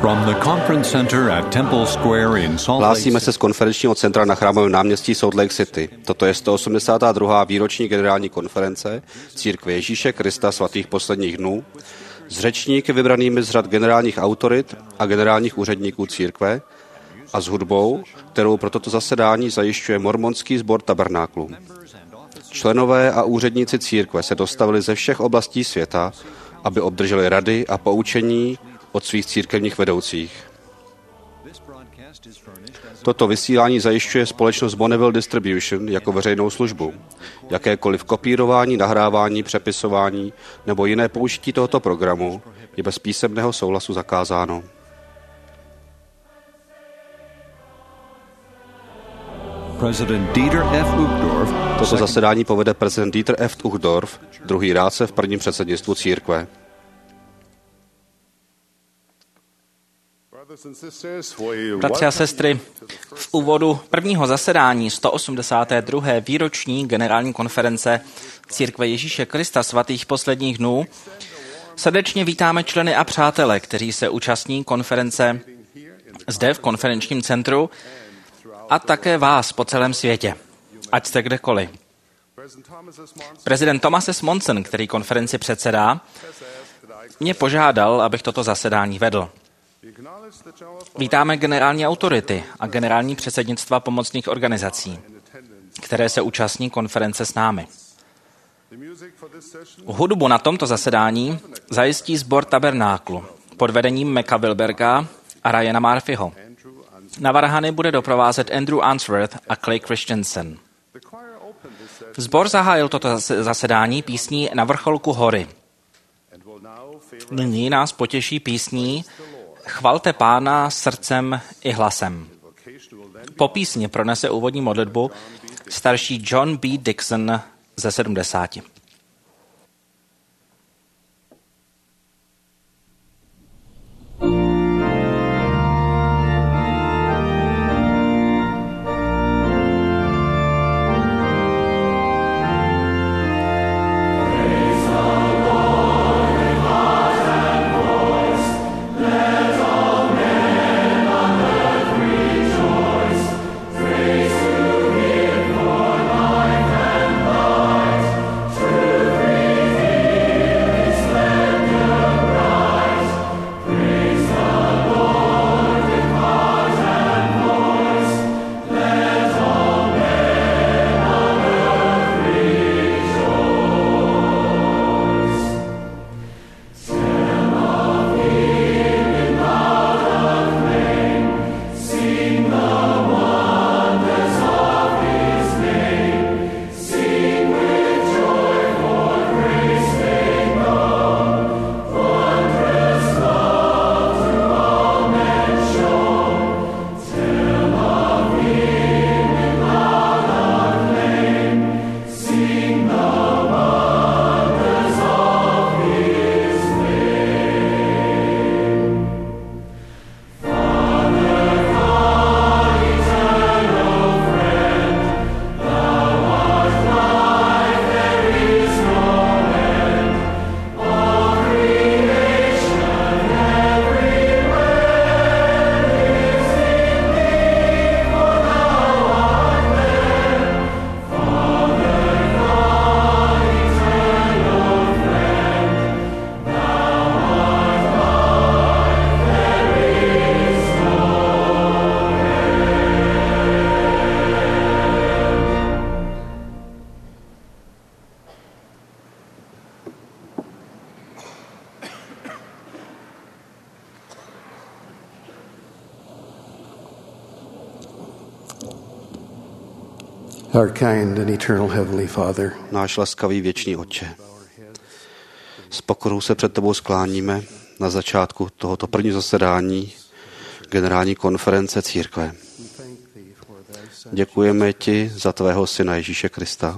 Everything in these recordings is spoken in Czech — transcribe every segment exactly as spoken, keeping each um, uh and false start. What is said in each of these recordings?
Hlásíme se z konferenčního centra na Chrámovém náměstí Salt Lake City. Toto je sto osmdesátá druhá výroční generální konference Církve Ježíše Krista svatých posledních dnů s řečníky vybranými z řad generálních autorit a generálních úředníků církve a s hudbou, kterou pro toto zasedání zajišťuje mormonský sbor tabernáklu. Členové a úředníci církve se dostavili ze všech oblastí světa, aby obdrželi rady a poučení od svých církevních vedoucích. Toto vysílání zajišťuje společnost Bonneville Distribution jako veřejnou službu. Jakékoliv kopírování, nahrávání, přepisování nebo jiné použití tohoto programu je bez písemného souhlasu zakázáno. Toto zasedání povede prezident Dieter F. Uchtdorf, druhý rádce v prvním předsednictvu církve. Bratři a sestry, v úvodu prvního zasedání sto osmdesáté druhé výroční generální konference Církve Ježíše Krista svatých posledních dnů srdečně vítáme členy a přátele, kteří se účastní konference zde v konferenčním centru a také vás po celém světě, ať jste kdekoliv. Prezident Thomas S. Monson, který konferenci předsedá, mě požádal, abych toto zasedání vedl. Vítáme generální autority a generální předsednictva pomocných organizací, které se účastní konference s námi. Hudbu na tomto zasedání zajistí sbor tabernáklu pod vedením Meka Wilberga a Ryana Murphyho. Na varhany bude doprovázet Andrew Answorth a Clay Christensen. Sbor zahájil toto zasedání písní Na vrcholku hory. Nyní nás potěší písní Chvalte Pána srdcem i hlasem. Po písni pronese úvodní modlitbu starší John B. Dixon ze sedmdesáti. Our kind and eternal heavenly Father, náš laskavý věčný Otče, s pokorou se před tebou skláníme na začátku tohoto prvního zasedání generální konference církve. Děkujeme ti za tvého syna Ježíše Krista,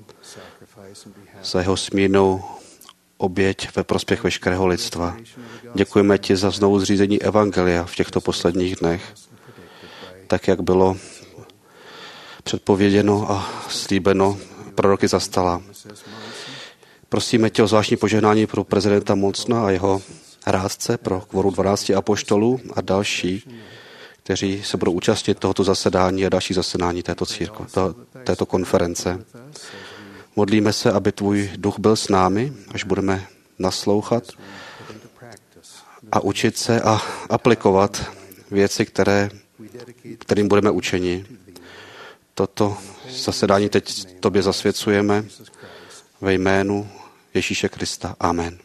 za jeho smírnou oběť ve prospěch veškerého lidstva. Děkujeme ti za znovu zřízení evangelia v těchto posledních dnech, tak jak bylo předpověděno a slíbeno proroky zastala. Prosíme tě o zvláštní požehnání pro prezidenta Monsona a jeho rádce pro kvoru dvanácti apoštolů a další, kteří se budou účastnit tohoto zasedání a další zasedání této církve, této konference. Modlíme se, aby tvůj duch byl s námi, až budeme naslouchat a učit se a aplikovat věci, které, kterým budeme učeni. Toto zasedání teď tobě zasvěcujeme ve jménu Ježíše Krista. Amen.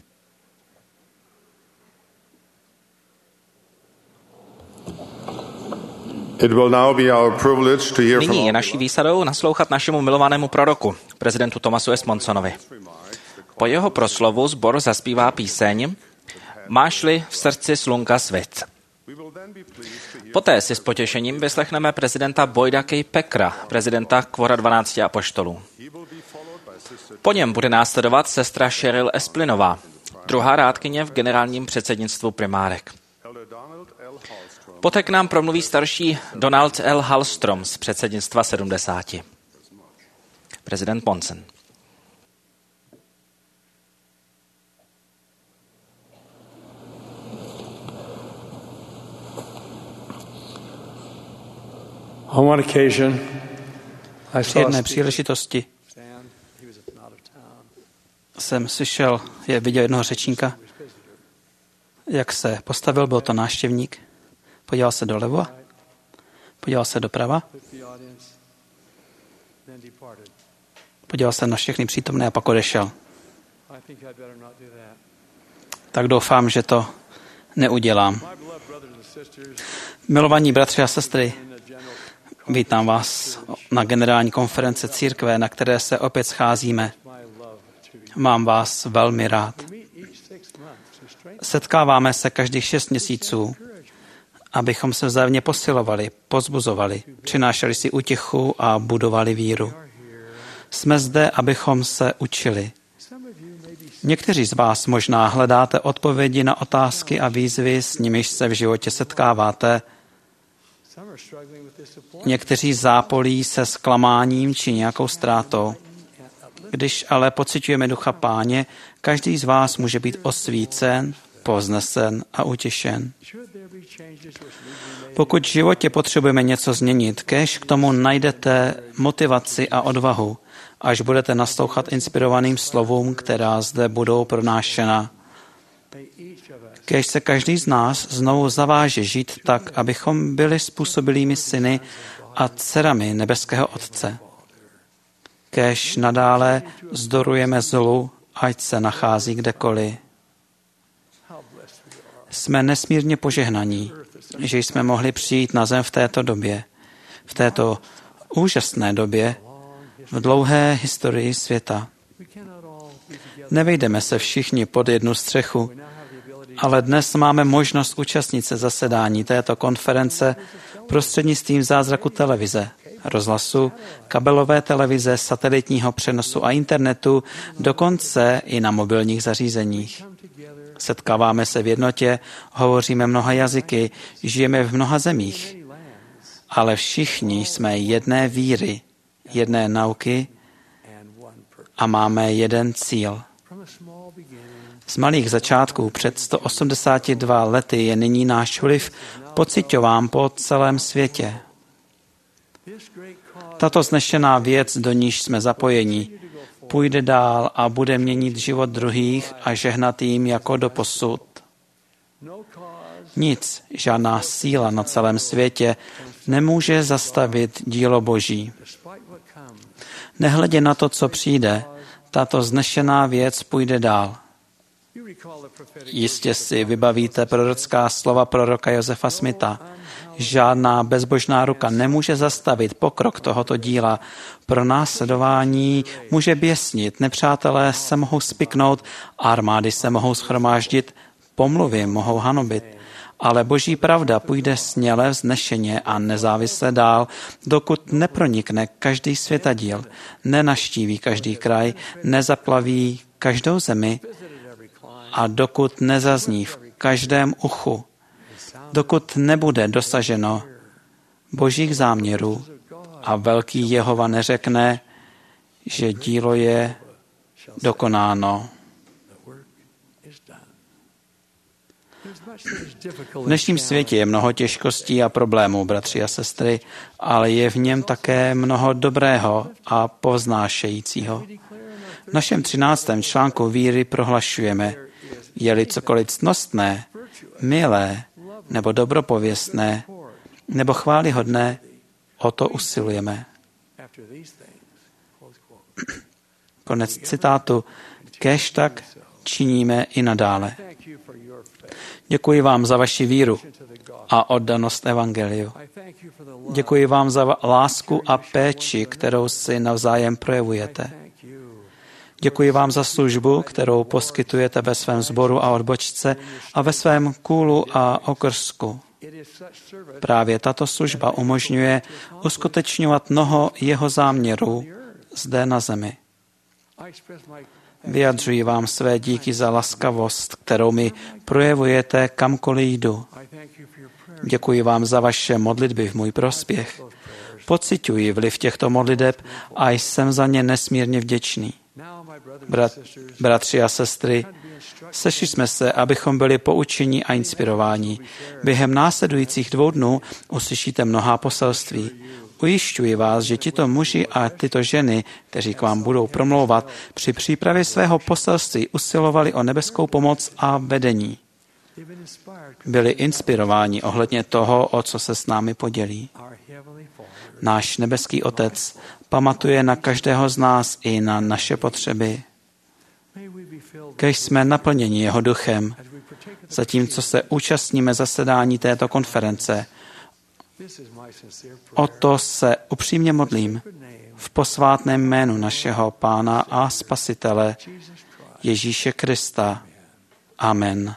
Nyní je naší výsadou naslouchat našemu milovanému proroku, prezidentu Thomasu S. Monsonovi. Po jeho proslovu sbor zaspívá píseň Máš-li v srdci slunka svit. Poté si s potěšením vyslechneme prezidenta Boyda K. Packera, prezidenta Kvora dvanácti apoštolů. Po něm bude následovat sestra Cheryl Esplinová, druhá rádkyně v generálním předsednictvu primárek. Poté k nám promluví starší Donald L. Hallstrom z předsednictva sedmdesáti. Prezident Monson. Při jedné příležitosti jsem slyšel, je viděl jednoho řečníka, jak se postavil, byl to návštěvník, podíval se doleva, podíval se doprava, podíval se na všechny přítomné a pak odešel. Tak doufám, že to neudělám. Milovaní bratři a sestry, vítám vás na generální konference církve, na které se opět scházíme. Mám vás velmi rád. Setkáváme se každých šest měsíců, abychom se vzájemně posilovali, pozbuzovali, přinášeli si útěchu a budovali víru. Jsme zde, abychom se učili. Někteří z vás možná hledáte odpovědi na otázky a výzvy, s nimiž se v životě setkáváte. Někteří zápolí se zklamáním či nějakou ztrátou. Když ale pociťujeme ducha Páně, každý z vás může být osvícen, povznesen a utěšen. Pokud v životě potřebujeme něco změnit, kéž k tomu najdete motivaci a odvahu, až budete naslouchat inspirovaným slovům, která zde budou pronášena. Kéž se každý z nás znovu zaváže žít tak, abychom byli způsobilými syny a dcerami nebeského Otce. Kéž nadále zdorujeme zlu, ať se nachází kdekoliv. Jsme nesmírně požehnaní, že jsme mohli přijít na zem v této době, v této úžasné době, v dlouhé historii světa. Nevejdeme se všichni pod jednu střechu, ale dnes máme možnost účastnit se zasedání této konference prostřednictvím zázraku televize, rozhlasu, kabelové televize, satelitního přenosu a internetu, dokonce i na mobilních zařízeních. Setkáváme se v jednotě, hovoříme mnoha jazyky, žijeme v mnoha zemích, ale všichni jsme jedné víry, jedné nauky a máme jeden cíl. Z malých začátků před sto osmdesáti dvěma lety je nyní náš vliv pociťován po celém světě. Tato znešená věc, do níž jsme zapojeni, půjde dál a bude měnit život druhých a žehnat jim jako doposud. Nic, žádná síla na celém světě nemůže zastavit dílo Boží. Nehledě na to, co přijde, tato znešená věc půjde dál. Jistě si vybavíte prorocká slova proroka Josefa Smitha. Žádná bezbožná ruka nemůže zastavit pokrok tohoto díla. Pro následování může běsnit, nepřátelé se mohou spiknout, armády se mohou shromáždit, pomluvy mohou hanobit. Ale Boží pravda půjde směle, vznešeně a nezávisle dál, dokud nepronikne každý světadíl, nenaštíví každý kraj, nezaplaví každou zemi a dokud nezazní v každém uchu, dokud nebude dosaženo Božích záměrů a velký Jehova neřekne, že dílo je dokonáno. V dnešním světě je mnoho těžkostí a problémů, bratři a sestry, ale je v něm také mnoho dobrého a povznášejícího. V našem třináctém článku víry prohlašujeme, je-li cokoliv ctnostné, milé nebo dobropověstné nebo chválihodné, o to usilujeme. Konec citátu. Kéž tak činíme i nadále. Děkuji vám za vaši víru a oddanost evangeliu. Děkuji vám za lásku a péči, kterou si navzájem projevujete. Děkuji vám za službu, kterou poskytujete ve svém sboru a odbočce a ve svém kůlu a okrsku. Právě tato služba umožňuje uskutečňovat mnoho jeho záměrů zde na zemi. Vyjadřuji vám své díky za laskavost, kterou mi projevujete kamkoliv jdu. Děkuji vám za vaše modlitby v můj prospěch. Pociťuji vliv těchto modliteb a jsem za ně nesmírně vděčný. Brat, bratři a sestry, sešli jsme se, abychom byli poučeni a inspirováni. Během následujících dvou dnů uslyšíte mnohá poselství. Ujišťuji vás, že tito muži a tyto ženy, kteří k vám budou promlouvat, při přípravě svého poselství usilovali o nebeskou pomoc a vedení. Byli inspirováni ohledně toho, o co se s námi podělí. Náš nebeský Otec pamatuje na každého z nás i na naše potřeby. Kéž jsme naplněni jeho duchem, zatímco se účastníme zasedání této konference. O to se upřímně modlím v posvátném jménu našeho Pána a Spasitele Ježíše Krista. Amen.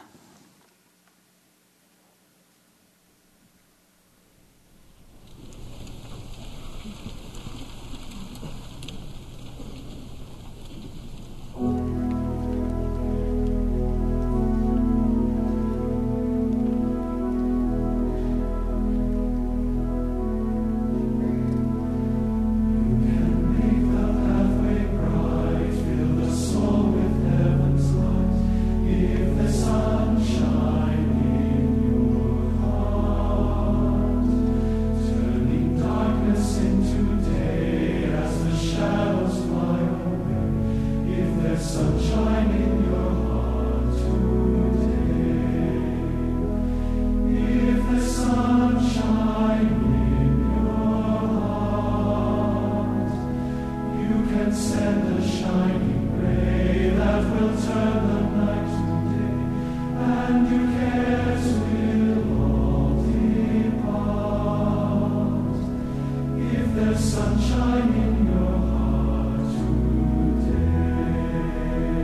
Sunshine in your heart today.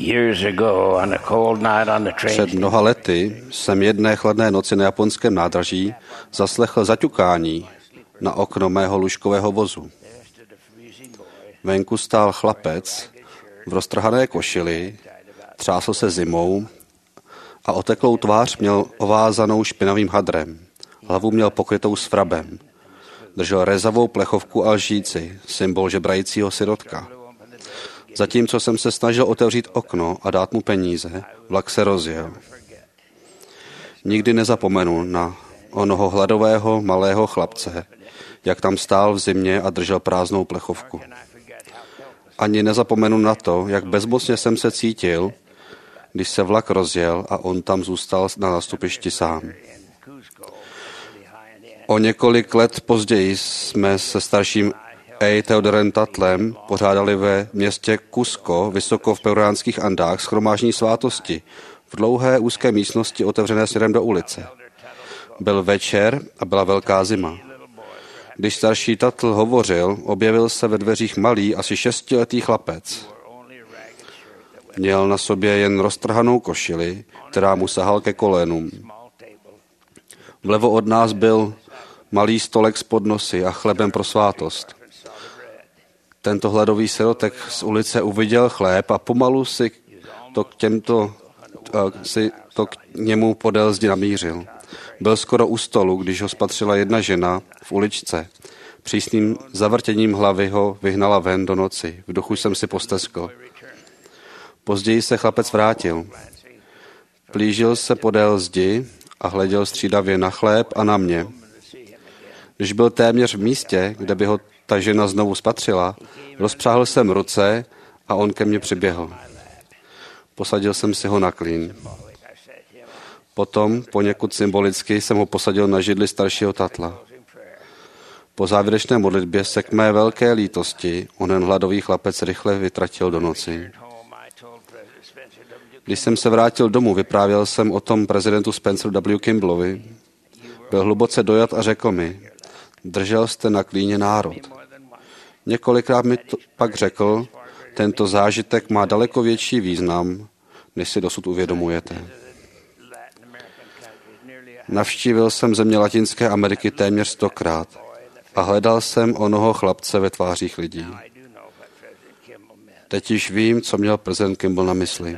Před mnoha lety jsem jedné chladné noci na japonském nádraží zaslechl zaťukání na okno mého lůžkového vozu. Venku stál chlapec v roztrhané košili, třásl se zimou a oteklou tvář měl ovázanou špinavým hadrem. Hlavu měl pokrytou svrabem. Držel rezavou plechovku a lžíci, symbol žebrajícího sirotka. Zatímco jsem se snažil otevřít okno a dát mu peníze, vlak se rozjel. Nikdy nezapomenu na onoho hladového malého chlapce, jak tam stál v zimě a držel prázdnou plechovku. Ani nezapomenu na to, jak bezmocně jsem se cítil, když se vlak rozjel a on tam zůstal na nástupišti sám. O několik let později jsme se starším A. Theodorem Tatlem pořádali ve městě Cusco, vysoko v peruánských Andách, shromáždění svátosti v dlouhé úzké místnosti otevřené směrem do ulice. Byl večer a byla velká zima. Když starší Tatl hovořil, objevil se ve dveřích malý, asi šestiletý chlapec. Měl na sobě jen roztrhanou košili, která mu sahal ke kolénům. Vlevo od nás byl malý stolek s podnosy a chlebem pro svátost. Tento hladový sirotek z ulice uviděl chléb a pomalu si to k, těmto, si to k němu podél zdi namířil. Byl skoro u stolu, když ho spatřila jedna žena v uličce. Přísným zavrtěním hlavy ho vyhnala ven do noci. V duchu jsem si posteskl. Později se chlapec vrátil. Plížil se podél zdi a hleděl střídavě na chléb a na mě. Když byl téměř v místě, kde by ho ta žena znovu spatřila, rozpřáhl jsem ruce a on ke mně přiběhl. Posadil jsem si ho na klín. Potom, poněkud symbolicky, jsem ho posadil na židli staršího Tatla. Po závěrečné modlitbě se k mé velké lítosti onen hladový chlapec rychle vytratil do noci. Když jsem se vrátil domů, vyprávěl jsem o tom prezidentu Spenceru W. Kimballovi. Byl hluboce dojat a řekl mi, držel jste na klíně národ. Několikrát mi to pak řekl, tento zážitek má daleko větší význam, než si dosud uvědomujete. Navštívil jsem země Latinské Ameriky téměř stokrát a hledal jsem onoho chlapce ve tvářích lidí. Teď již vím, co měl prezident Kimball na mysli.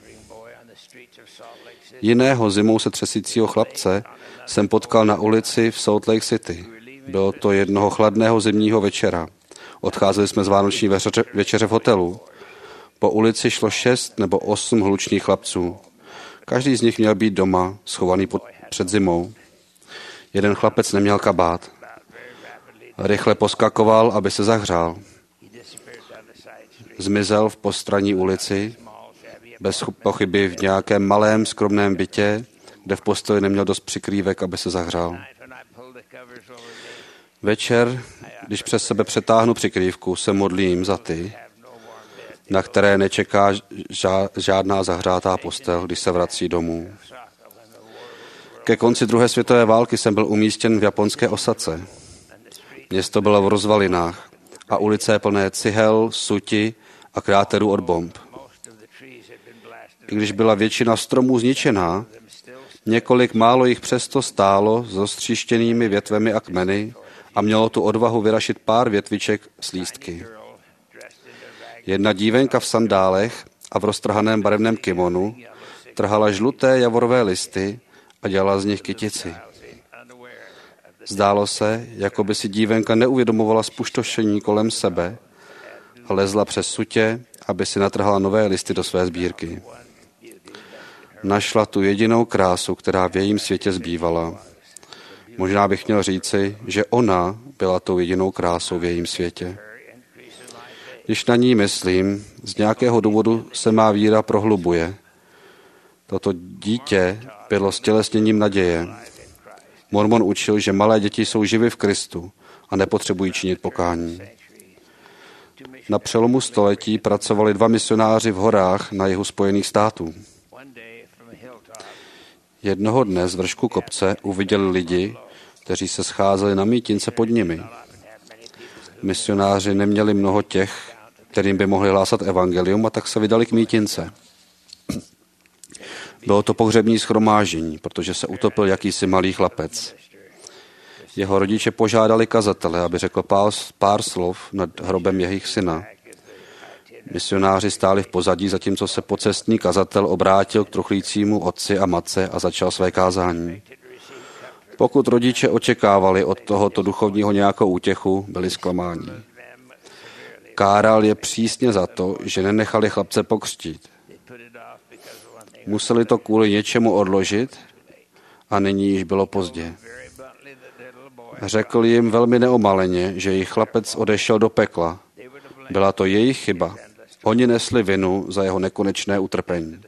Jiného zimou se třesícího chlapce jsem potkal na ulici v Salt Lake City. Bylo to jednoho chladného zimního večera. Odcházeli jsme z vánoční večeře, večeře v hotelu. Po ulici šlo šest nebo osm hlučných chlapců. Každý z nich měl být doma, schovaný pod, před zimou. Jeden chlapec neměl kabát. Rychle poskakoval, aby se zahřál. Zmizel v postranní ulici, bez pochyby v nějakém malém skromném bytě, kde v posteli neměl dost přikrývek, aby se zahřál. Večer, když přes sebe přetáhnu přikrývku, se modlím za ty, na které nečeká žádná zahřátá postel, když se vrací domů. Ke konci druhé světové války jsem byl umístěn v japonské osadce. Město bylo v rozvalinách a ulice plné cihel, suti a kráterů od bomb. I když byla většina stromů zničená, několik málo jich přesto stálo s roztříštěnými větvemi a kmeny a mělo tu odvahu vyrašit pár větviček s lístky. Jedna dívenka v sandálech a v roztrhaném barevném kimonu trhala žluté javorové listy a dělala z nich kytici. Zdálo se, jako by si dívenka neuvědomovala spustošení kolem sebe a lezla přes sutě, aby si natrhala nové listy do své sbírky. Našla tu jedinou krásu, která v jejím světě zbývala. Možná bych měl říci, že ona byla tou jedinou krásou v jejím světě. Když na ní myslím, z nějakého důvodu se má víra prohlubuje. Toto dítě bylo stělesněním naděje. Mormon učil, že malé děti jsou živy v Kristu a nepotřebují činit pokání. Na přelomu století pracovali dva misionáři v horách na jihu Spojených států. Jednoho dne z vršku kopce uviděli lidi, kteří se scházeli na mítince pod nimi. Misionáři neměli mnoho těch, kterým by mohli hlásat evangelium, a tak se vydali k mítince. Bylo to pohřební shromáždění, protože se utopil jakýsi malý chlapec. Jeho rodiče požádali kazatele, aby řekl pár, pár slov nad hrobem jejich syna. Misionáři stáli v pozadí, zatímco se pocestný kazatel obrátil k truchlícímu otci a matce a začal své kázání. Pokud rodiče očekávali od tohoto duchovního nějakou útěchu, byli zklamáni. Káral je přísně za to, že nenechali chlapce pokřtít. Museli to kvůli něčemu odložit a nyní již bylo pozdě. Řekl jim velmi neomaleně, že jejich chlapec odešel do pekla. Byla to jejich chyba. Oni nesli vinu za jeho nekonečné utrpení.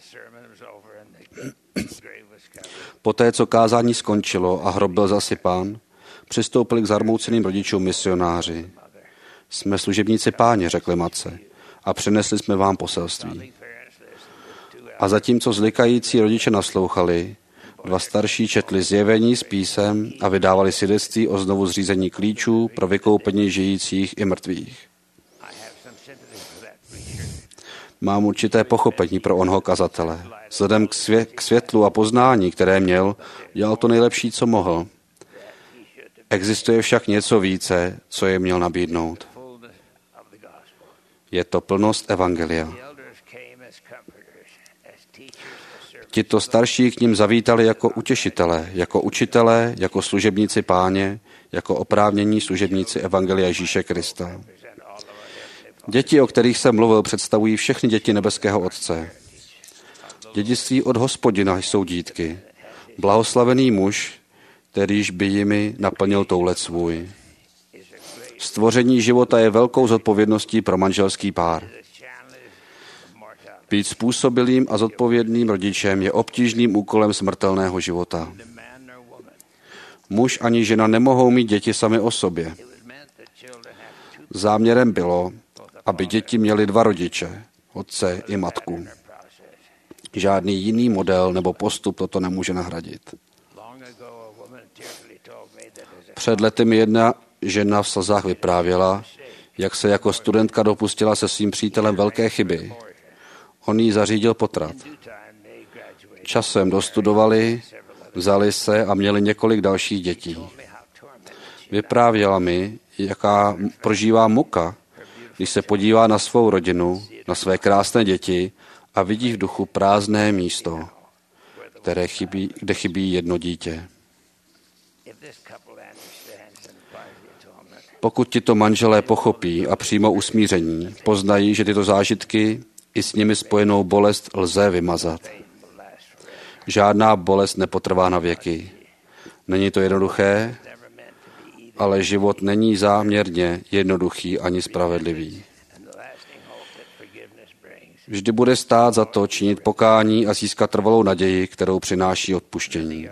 Poté, co kázání skončilo a hrob byl zasypán, přistoupili k zarmouceným rodičům misionáři. Jsme služebníci Páně, řekli matce, a přinesli jsme vám poselství. A zatímco zlikající rodiče naslouchali, dva starší četli zjevení z písem a vydávali svědectví o znovu zřízení klíčů pro vykoupení žijících i mrtvých. Mám určité pochopení pro onho kazatele. Vzhledem k, svě- k světlu a poznání, které měl, dělal to nejlepší, co mohl. Existuje však něco více, co je měl nabídnout. Je to plnost evangelia. Tito starší k ním zavítali jako utěšitelé, jako učitelé, jako služebníci Páně, jako oprávnění služebníci evangelia Ježíše Krista. Děti, o kterých jsem mluvil, představují všechny děti nebeského Otce. Dědictví od Hospodina jsou dítky. Blahoslavený muž, kterýž by jimi naplnil toulet svůj. Stvoření života je velkou zodpovědností pro manželský pár. Být způsobilým a zodpovědným rodičem je obtížným úkolem smrtelného života. Muž ani žena nemohou mít děti sami o sobě. Záměrem bylo, aby děti měly dva rodiče, otce i matku. Žádný jiný model nebo postup toto nemůže nahradit. Před lety mi jedna žena v slzách vyprávěla, jak se jako studentka dopustila se svým přítelem velké chyby. On jí zařídil potrat. Časem dostudovali, vzali se a měli několik dalších dětí. Vyprávěla mi, jaká prožívá muka, když se podívá na svou rodinu, na své krásné děti a vidí v duchu prázdné místo, které chybí, kde chybí jedno dítě. Pokud tito manželé pochopí a přijmou usmíření, poznají, že tyto zážitky i s nimi spojenou bolest lze vymazat. Žádná bolest nepotrvá na věky. Není to jednoduché, ale život není záměrně jednoduchý ani spravedlivý. Vždy bude stát za to činit pokání a získat trvalou naději, kterou přináší odpuštění.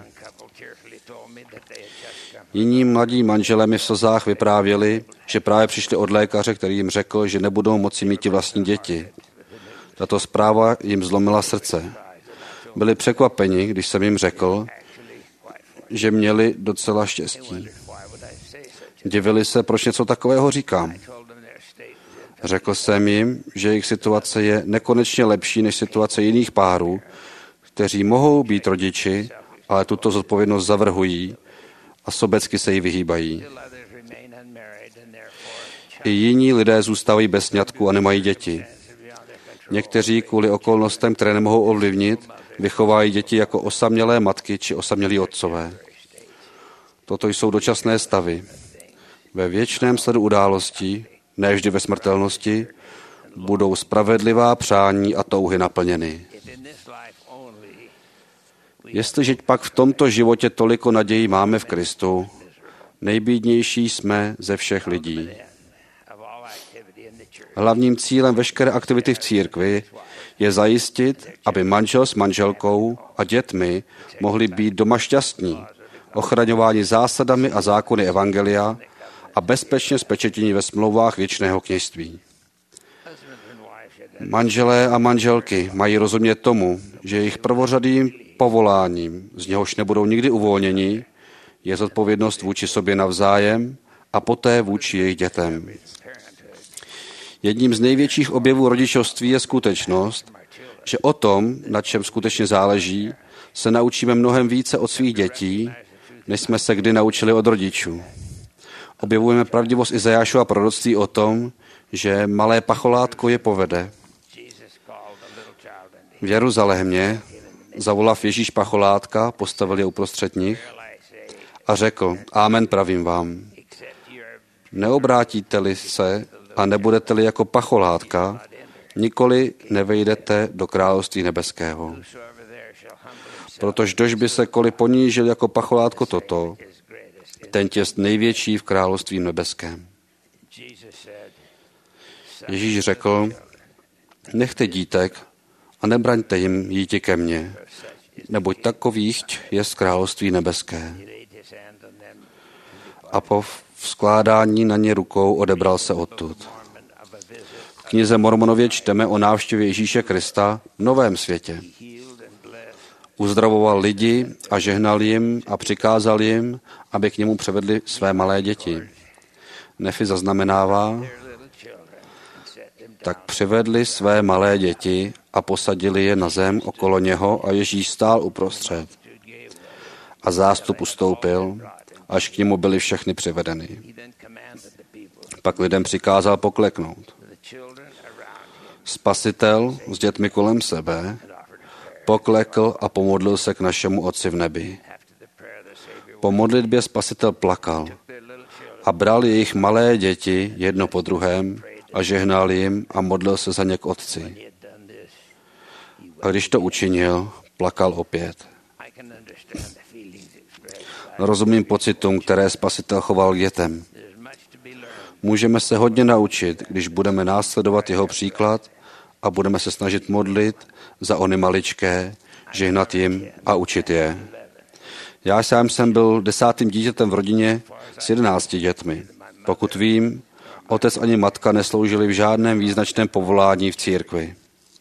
Jiní mladí manželé mi v slzách vyprávěli, že právě přišli od lékaře, který jim řekl, že nebudou moci mít vlastní děti. Tato zpráva jim zlomila srdce. Byli překvapeni, když jsem jim řekl, že měli docela štěstí. Divili se, proč něco takového říkám. Řekl jsem jim, že jejich situace je nekonečně lepší než situace jiných párů, kteří mohou být rodiči, ale tuto zodpovědnost zavrhují a sobecky se jí vyhýbají. I jiní lidé zůstávají bez sňatku a nemají děti. Někteří kvůli okolnostem, které nemohou ovlivnit, vychovají děti jako osamělé matky či osamělí otcové. Toto jsou dočasné stavy. Ve věčném sledu událostí, ne vždy ve smrtelnosti, budou spravedlivá přání a touhy naplněny. Jestliže pak v tomto životě toliko naději máme v Kristu, nejbídnější jsme ze všech lidí. Hlavním cílem veškeré aktivity v církvi je zajistit, aby manžel s manželkou a dětmi mohli být doma šťastní, ochraňováni zásadami a zákony evangelia a bezpečně spečetění ve smlouvách věčného kněžství. Manželé a manželky mají rozumět tomu, že jejich prvořadým povoláním, z něhož nebudou nikdy uvolněni, je zodpovědnost vůči sobě navzájem a poté vůči jejich dětem. Jedním z největších objevů rodičovství je skutečnost, že o tom, na čem skutečně záleží, se naučíme mnohem více od svých dětí, než jsme se kdy naučili od rodičů. Objevujeme pravdivost Izajášova proroctví o tom, že malé pacholátko je povede. V Jeruzalémě zavolav Ježíš pacholátka, postavil je uprostřed nich a řekl, Amen pravím vám. Neobrátíte-li se a nebudete-li jako pacholátka, nikoli nevejdete do království nebeského. Protože kdož by se koli ponížil jako pacholátko toto, ten jest největší v království nebeském. Ježíš řekl, nechte dítek a nebraňte jim jíti ke mně, neboť takových je z království nebeské. A po vzkládání na ně rukou odebral se odtud. V knize Mormonově čteme o návštěvě Ježíše Krista v novém světě. Uzdravoval lidi a žehnal jim a přikázal jim, aby k němu převedli své malé děti. Nefi zaznamenává, tak přivedli své malé děti a posadili je na zem okolo něho a Ježíš stál uprostřed. A zástup ustoupil, až k němu byly všechny přivedeny. Pak lidem přikázal pokleknout. Spasitel s dětmi kolem sebe poklekl a pomodlil se k našemu Otci v nebi. Po modlitbě Spasitel plakal a bral jejich malé děti jedno po druhém a žehnal jim a modlil se za ně k Otci. A když to učinil, plakal opět. Rozumím pocitům, které Spasitel choval k dětem. Můžeme se hodně naučit, když budeme následovat jeho příklad a budeme se snažit modlit za ony maličké, žehnat jim a učit je. Já sám jsem byl desátým dítětem v rodině s jedenácti dětmi. Pokud vím, otec ani matka nesloužili v žádném význačném povolání v církvi.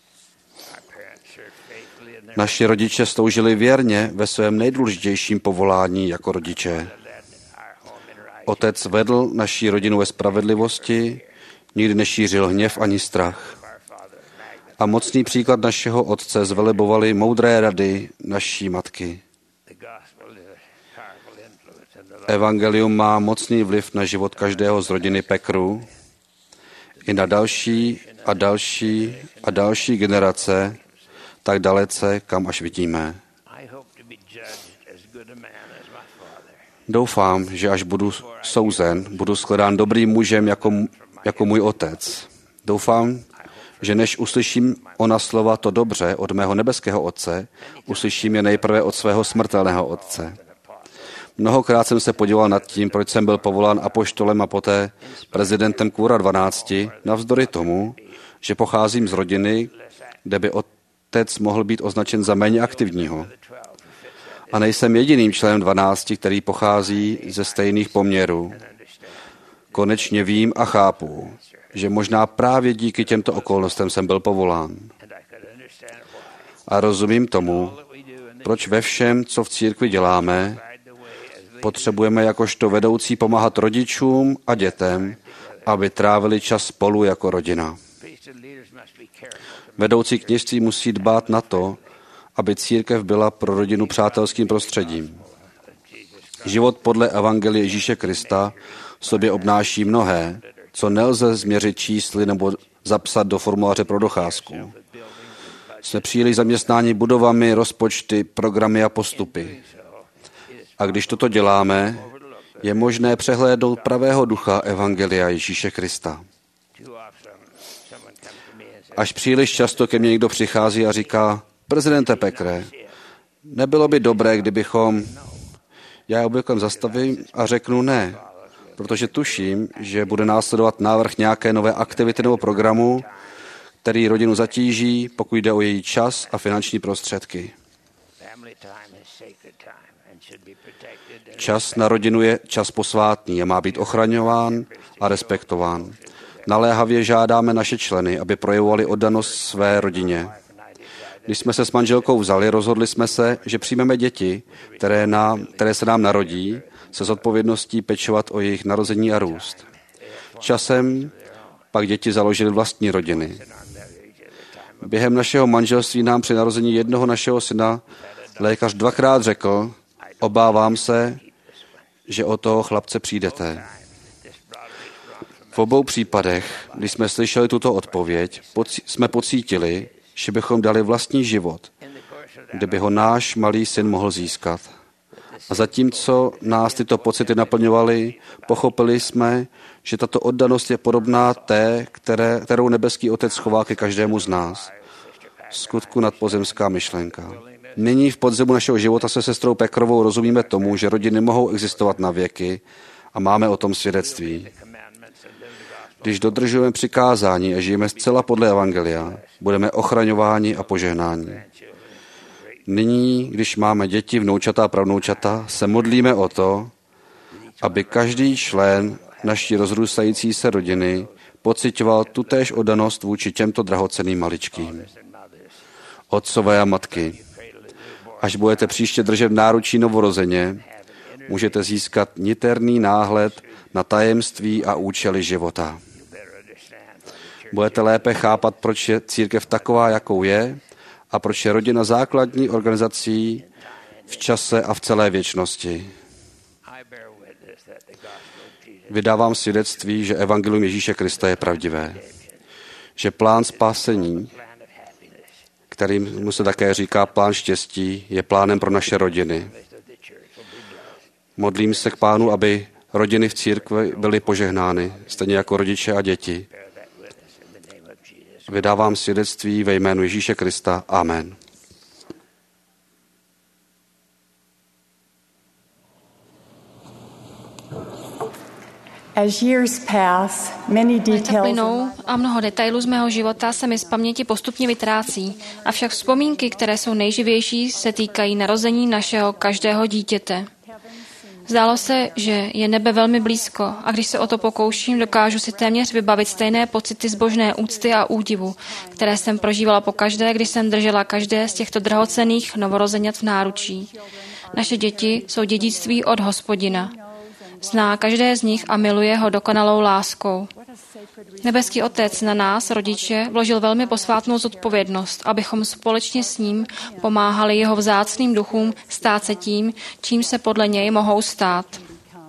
Naši rodiče sloužili věrně ve svém nejdůležitějším povolání jako rodiče. Otec vedl naši rodinu ve spravedlivosti, nikdy nešířil hněv ani strach. A mocný příklad našeho otce zvelebovali moudré rady naší matky. Evangelium má mocný vliv na život každého z rodiny Pekru i na další a další a další generace, tak dalece, kam až vidíme. Doufám, že až budu souzen, budu shledán dobrým mužem jako, jako můj otec. Doufám, že než uslyším ona slova to dobře od mého nebeského otce, uslyším je nejprve od svého smrtelného otce. Mnohokrát jsem se podíval nad tím, proč jsem byl povolán apoštolem a poté prezidentem Kvůra dvanácti, navzdory tomu, že pocházím z rodiny, kde by otec mohl být označen za méně aktivního. A nejsem jediným členem dvanácti, který pochází ze stejných poměrů. Konečně vím a chápu, že možná právě díky těmto okolnostem jsem byl povolán. A rozumím tomu, proč ve všem, co v církvi děláme, potřebujeme jakožto vedoucí pomáhat rodičům a dětem, aby trávili čas spolu jako rodina. Vedoucí kněžství musí dbát na to, aby církev byla pro rodinu přátelským prostředím. Život podle evangelia Ježíše Krista v sobě obnáší mnohé, co nelze změřit čísly nebo zapsat do formuláře pro docházku. Jsme příliš zaměstnáni budovami, rozpočty, programy a postupy. A když toto děláme, je možné přehlédnout pravého ducha evangelia Ježíše Krista. Až příliš často ke mně někdo přichází a říká, prezidente Pekre, nebylo by dobré, kdybychom... Já obvykle zastavím a řeknu ne, protože tuším, že bude následovat návrh nějaké nové aktivity nebo programu, který rodinu zatíží, pokud jde o její čas a finanční prostředky. Čas na rodinu je čas posvátný a má být ochraňován a respektován. Naléhavě žádáme naše členy, aby projevovali oddanost své rodině. Když jsme se s manželkou vzali, rozhodli jsme se, že přijmeme děti, které, nám, které se nám narodí, se zodpovědností pečovat o jejich narození a růst. Časem pak děti založily vlastní rodiny. Během našeho manželství nám při narození jednoho našeho syna lékař dvakrát řekl, obávám se, že o toho chlapce přijdete. V obou případech, když jsme slyšeli tuto odpověď, poci- jsme pocítili, že bychom dali vlastní život, kdyby ho náš malý syn mohl získat. A zatímco nás tyto pocity naplňovaly, pochopili jsme, že tato oddanost je podobná té, které, kterou nebeský Otec chová ke každému z nás. V skutku nadpozemská myšlenka. Nyní v podzemu našeho života se sestrou Pekrovou rozumíme tomu, že rodiny mohou existovat na věky a máme o tom svědectví. Když dodržujeme přikázání a žijeme zcela podle evangelia, budeme ochraňováni a požehnáni. Nyní, když máme děti, vnoučata a pravnoučata, se modlíme o to, aby každý člen naší rozrůstající se rodiny pociťoval tutéž oddanost vůči těmto drahocenným maličkým. Otcové a matky, až budete příště držet v náručí novorozeně, můžete získat niterný náhled na tajemství a účely života. Budete lépe chápat, proč je církev taková, jakou je, a proč je rodina základní organizací v čase a v celé věčnosti. Vydávám svědectví, že evangelium Ježíše Krista je pravdivé. Že plán spásení, kterým mu se také říká plán štěstí, je plánem pro naše rodiny. Modlím se k Pánu, aby rodiny v církvi byly požehnány, stejně jako rodiče a děti. Vydávám svědectví ve jménu Ježíše Krista. Amen. As years pass, many Léta plynou a mnoho detailů z mého života se mi z paměti postupně vytrácí. Avšak vzpomínky, které jsou nejživější, se týkají narození našeho každého dítěte. Zdálo se, že je nebe velmi blízko a když se o to pokouším, dokážu si téměř vybavit stejné pocity zbožné úcty a údivu, které jsem prožívala pokaždé, když jsem držela každé z těchto drahocenných novorozeňat v náručí. Naše děti jsou dědictví od Hospodina. Zná každé z nich a miluje ho dokonalou láskou. Nebeský Otec na nás, rodiče, vložil velmi posvátnou zodpovědnost, abychom společně s ním pomáhali jeho vzácným duchům stát se tím, čím se podle něj mohou stát.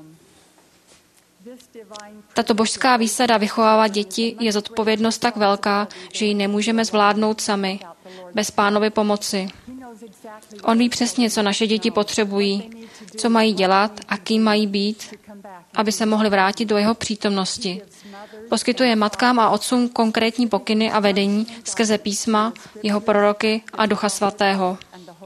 Tato božská výsada vychovávat děti je zodpovědnost tak velká, že ji nemůžeme zvládnout sami, bez Pánovy pomoci. On ví přesně, co naše děti potřebují, co mají dělat a kým mají být, aby se mohli vrátit do jeho přítomnosti. Poskytuje matkám a otcům konkrétní pokyny a vedení skrze písma, jeho proroky a Ducha Svatého.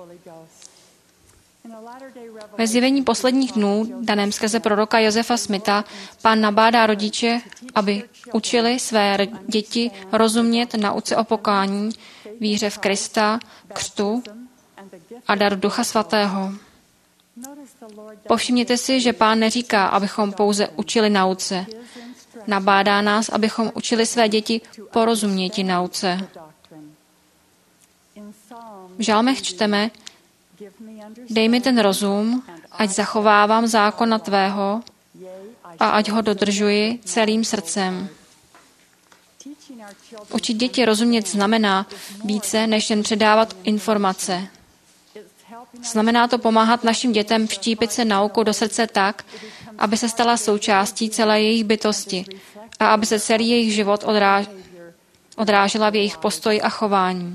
Ve zjevení posledních dnů, daném skrze proroka Josefa Smitha, Pán nabádá rodiče, aby učili své děti rozumět nauce o pokání, víře v Krista, křtu a daru Ducha Svatého. Povšimněte si, že Pán neříká, abychom pouze učili nauce. Nabádá nás, abychom učili své děti porozuměti nauce. V žalmech čteme: Dej mi ten rozum, ať zachovávám zákona tvého a ať ho dodržuji celým srdcem. Učit děti rozumět znamená více, než jen předávat informace. Znamená to pomáhat našim dětem vštípit se nauku do srdce tak, aby se stala součástí celé jejich bytosti a aby se celý jejich život odráž, odrážela v jejich postoji a chování.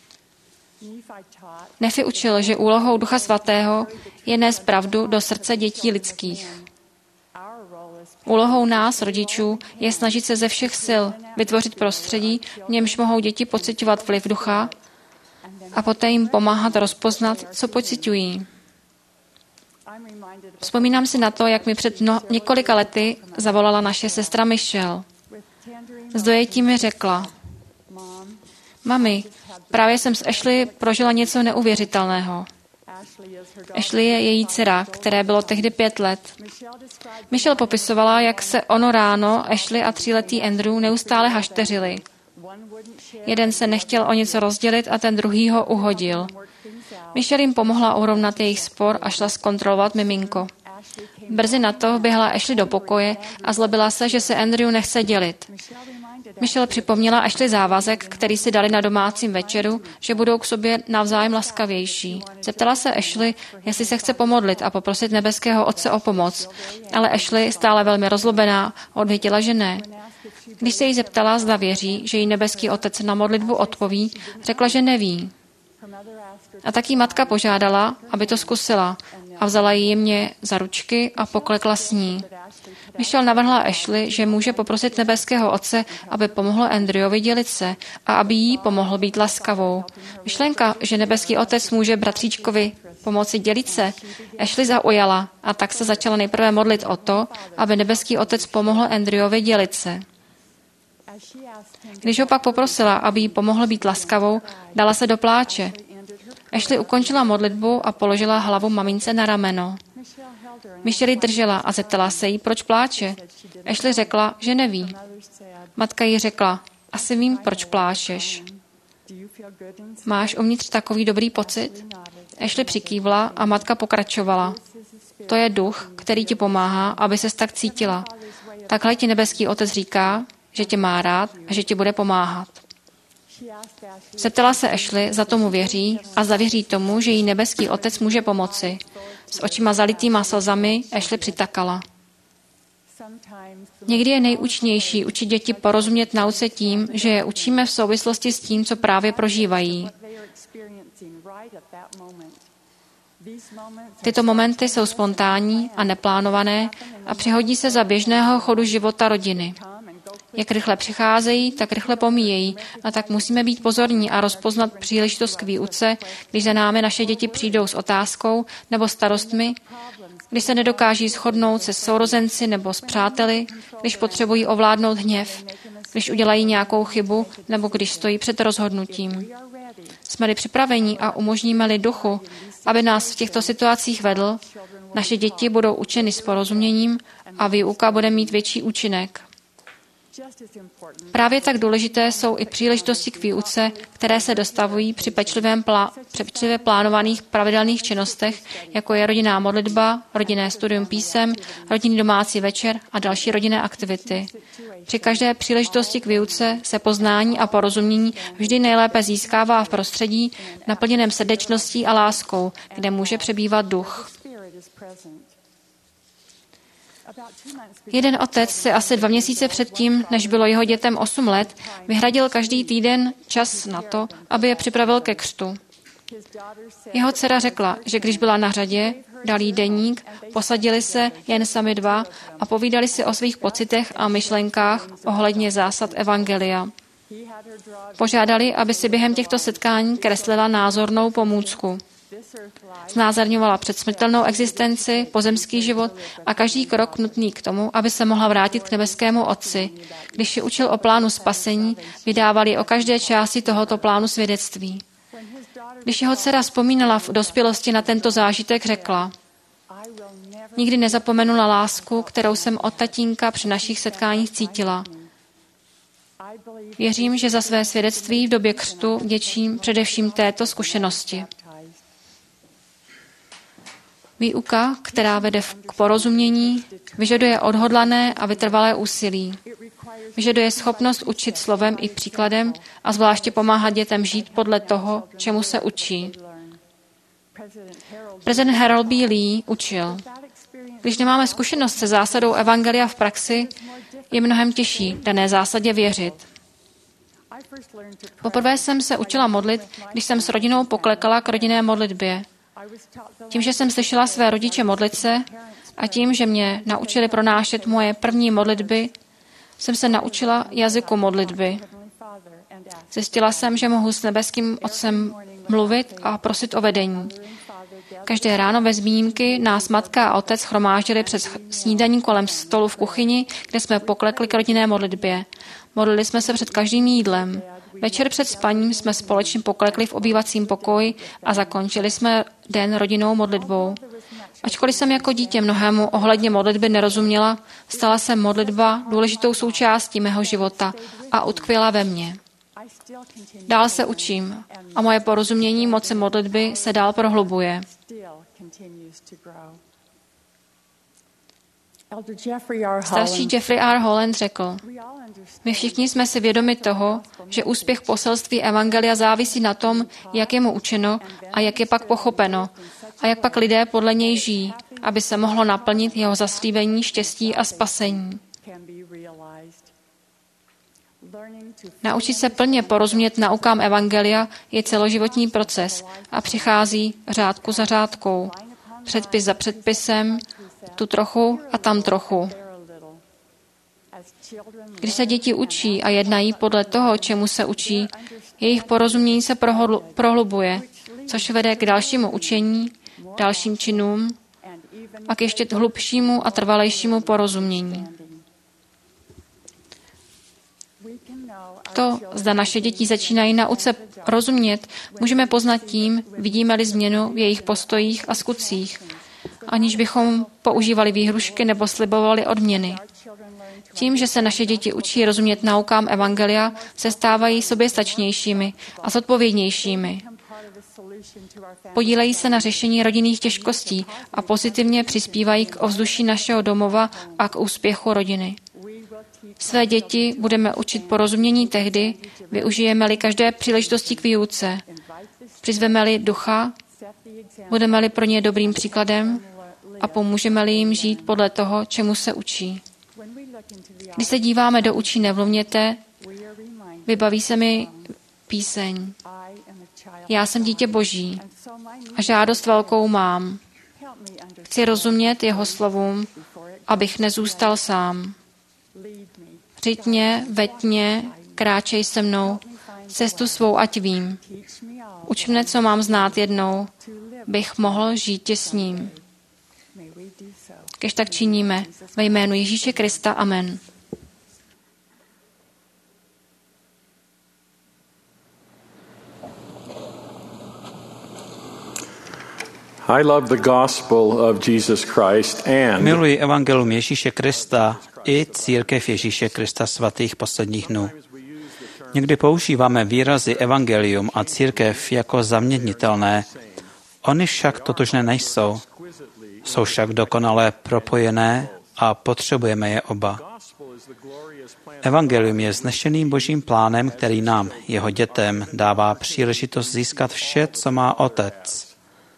Nefi učil, že úlohou Ducha Svatého je nést pravdu do srdce dětí lidských. Úlohou nás, rodičů, je snažit se ze všech sil vytvořit prostředí, v němž mohou děti pociťovat vliv ducha a poté jim pomáhat rozpoznat, co pociťují. Vzpomínám si na to, jak mi před no, několika lety zavolala naše sestra Michelle. S dojetím mi řekla: Mami, právě jsem s Ashley prožila něco neuvěřitelného. Ashley je její dcera, které bylo tehdy pět let. Michelle popisovala, jak se ono ráno Ashley a tříletý Andrew neustále hašteřili. Jeden se nechtěl o něco rozdělit a ten druhý ho uhodil. Michelle jim pomohla urovnat jejich spor a šla zkontrolovat miminko. Brzy na to běhla Ashley do pokoje a zlobila se, že se Andrew nechce dělit. Michelle připomněla Ashley závazek, který si dali na domácím večeru, že budou k sobě navzájem laskavější. Zeptala se Ashley, jestli se chce pomodlit a poprosit nebeského Otce o pomoc, ale Ashley, stále velmi rozlobená, odvětila, že ne. Když se jí zeptala, zda věří, že jí nebeský Otec na modlitbu odpoví, řekla, že neví. A tak jí matka požádala, aby to zkusila a vzala ji jemně za ručky a poklekla s ní. Michelle navrhla Ashley, že může poprosit nebeského Otce, aby pomohl Andrewovi dělit se a aby jí pomohl být laskavou. Myšlenka, že nebeský Otec může bratříčkovi pomoci dělit se, Ashley zaujala a tak se začala nejprve modlit o to, aby nebeský Otec pomohl Andrewovi dělit se. Když ho pak poprosila, aby jí pomohl být laskavou, dala se do pláče. Ashley ukončila modlitbu a položila hlavu mamince na rameno. Michelle ji držela a zeptala se jí, proč pláče. Ashley řekla, že neví. Matka jí řekla, asi vím, proč pláčeš. Máš uvnitř takový dobrý pocit? Ashley přikývla a matka pokračovala. To je duch, který ti pomáhá, aby ses tak cítila. Takhle ti nebeský Otec říká, že tě má rád a že ti bude pomáhat. Zeptala se Ashley, za tomu věří a zavěří tomu, že jí nebeský Otec může pomoci. S očima zalitýma slzami Ashley přitakala. Někdy je nejúčinnější učit děti porozumět nauce tím, že je učíme v souvislosti s tím, co právě prožívají. Tyto momenty jsou spontánní a neplánované a přihodí se za běžného chodu života rodiny. Jak rychle přicházejí, tak rychle pomíjejí a tak musíme být pozorní a rozpoznat příležitost k výuce, když za námi naše děti přijdou s otázkou nebo starostmi, když se nedokáží shodnout se sourozenci nebo s přáteli, když potřebují ovládnout hněv, když udělají nějakou chybu nebo když stojí před rozhodnutím. Jsme-li připraveni a umožníme-li duchu, aby nás v těchto situacích vedl, naše děti budou učeny s porozuměním a výuka bude mít větší účinek. Právě tak důležité jsou i příležitosti k výuce, které se dostavují při pečlivém plá, pečlivě plánovaných pravidelných činnostech, jako je rodinná modlitba, rodinné studium písem, rodinný domácí večer a další rodinné aktivity. Při každé příležitosti k výuce se poznání a porozumění vždy nejlépe získává v prostředí naplněném srdečností a láskou, kde může přebývat duch. Jeden otec si asi dva měsíce předtím, než bylo jeho dětem osm let, vyhradil každý týden čas na to, aby je připravil ke křtu. Jeho dcera řekla, že když byla na řadě, dal jí deník, posadili se jen sami dva a povídali si o svých pocitech a myšlenkách ohledně zásad evangelia. Požádali, aby si během těchto setkání kreslila názornou pomůcku. Znázorňovala předsmrtelnou existenci, pozemský život a každý krok nutný k tomu, aby se mohla vrátit k nebeskému Otci. Když ji učil o plánu spasení, vydávali o každé části tohoto plánu svědectví. Když jeho dcera vzpomínala v dospělosti na tento zážitek, řekla: Nikdy nezapomenu na lásku, kterou jsem od tatínka při našich setkáních cítila. Věřím, že za své svědectví v době křtu vděčím především této zkušenosti. Výuka, která vede k porozumění, vyžaduje odhodlané a vytrvalé úsilí. Vyžaduje schopnost učit slovem i příkladem a zvláště pomáhat dětem žít podle toho, čemu se učí. Prezident Harold B. Lee učil: Když nemáme zkušenost se zásadou evangelia v praxi, je mnohem těžší dané zásadě věřit. Poprvé jsem se učila modlit, když jsem s rodinou poklekala k rodinné modlitbě. Tím, že jsem slyšela své rodiče modlit se a tím, že mě naučili pronášet moje první modlitby, jsem se naučila jazyku modlitby. Zjistila jsem, že mohu s nebeským Otcem mluvit a prosit o vedení. Každé ráno bez výjimky nás matka a otec shromáždili před snídaní kolem stolu v kuchyni, kde jsme poklekli k rodinné modlitbě. Modlili jsme se před každým jídlem. Večer před spaním jsme společně poklekli v obývacím pokoji a zakončili jsme den rodinnou modlitbou. Ačkoliv jsem jako dítě mnohému ohledně modlitby nerozuměla, stala se modlitba důležitou součástí mého života a utkvěla ve mně. Dál se učím a moje porozumění moci modlitby se dál prohlubuje. Starší Jeffrey R. Holland řekl, my všichni jsme si vědomi toho, že úspěch poselství evangelia závisí na tom, jak je mu učeno a jak je pak pochopeno a jak pak lidé podle něj žijí, aby se mohlo naplnit jeho zaslíbení štěstí a spasení. Naučit se plně porozumět naukám evangelia je celoživotní proces a přichází řádku za řádkou, předpis za předpisem, tu trochu a tam trochu. Když se děti učí a jednají podle toho, čemu se učí, jejich porozumění se prohlubuje, což vede k dalšímu učení, dalším činům a k ještě hlubšímu a trvalejšímu porozumění. To, zda naše děti začínají nauce rozumět, můžeme poznat tím, vidíme-li změnu v jejich postojích a skutcích, aniž bychom používali výhrušky nebo slibovali odměny. Tím, že se naše děti učí rozumět naukám evangelia, se stávají soběstačnějšími a zodpovědnějšími. Podílejí se na řešení rodinných těžkostí a pozitivně přispívají k ovzduší našeho domova a k úspěchu rodiny. Své děti budeme učit porozumění tehdy, využijeme-li každé příležitosti k výuce. Přizveme-li ducha, budeme-li pro ně dobrým příkladem a pomůžeme-li jim žít podle toho, čemu se učí. Když se díváme do učí nevluvněte, vybaví se mi píseň. Já jsem dítě Boží a žádost velkou mám. Chci rozumět jeho slovům, abych nezůstal sám. Řiď mě, veď mě, kráčej se mnou, cestu svou ať vím. Uč mne, co mám znát jednou, bych mohl žít s ním. Kež tak činíme, ve jménu Ježíše Krista. Amen. I love the gospel of Jesus Christ and Miluji evangelium Ježíše Krista i církev Ježíše Krista svatých posledních dnů. Někdy používáme výrazy evangelium a církev jako zaměnitelné. Ony však totožné nejsou. Jsou však dokonale propojené a potřebujeme je oba. Evangelium je vznešeným Božím plánem, který nám, jeho dětem, dává příležitost získat vše, co má Otec.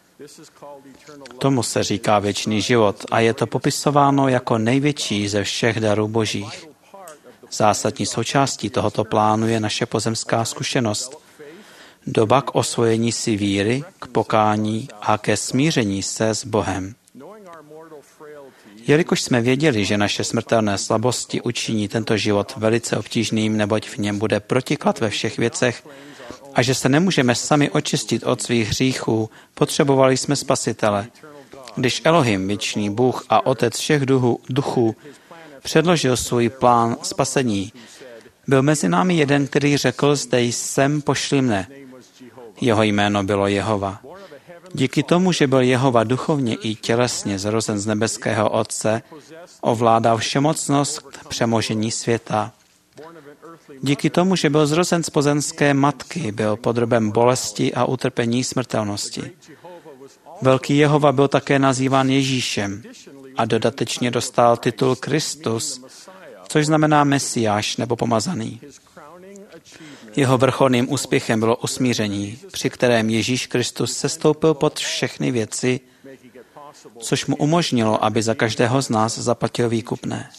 Tomu se říká věčný život a je to popisováno jako největší ze všech darů božích. Zásadní součástí tohoto plánu je naše pozemská zkušenost. Doba k osvojení si víry, k pokání a ke smíření se s Bohem. Jelikož jsme věděli, že naše smrtelné slabosti učiní tento život velice obtížným, neboť v něm bude protiklad ve všech věcech, a že se nemůžeme sami očistit od svých hříchů, potřebovali jsme Spasitele. Když Elohim, věčný Bůh a Otec všech duchů, duchů, předložil svůj plán spasení, byl mezi námi jeden, který řekl, zde jsem, pošli mne. Jeho jméno bylo Jehova. Díky tomu, že byl Jehova duchovně i tělesně zrozen z nebeského Otce, ovládal všemocnost k přemožení světa. Díky tomu, že byl zrozen z pozemské matky, byl podroben bolesti a utrpení smrtelnosti. Velký Jehova byl také nazýván Ježíšem a dodatečně dostal titul Kristus, což znamená Mesiáš nebo pomazaný. Jeho vrcholným úspěchem bylo usmíření, při kterém Ježíš Kristus sestoupil pod všechny věci, což mu umožnilo, aby za každého z nás zaplatil výkupné.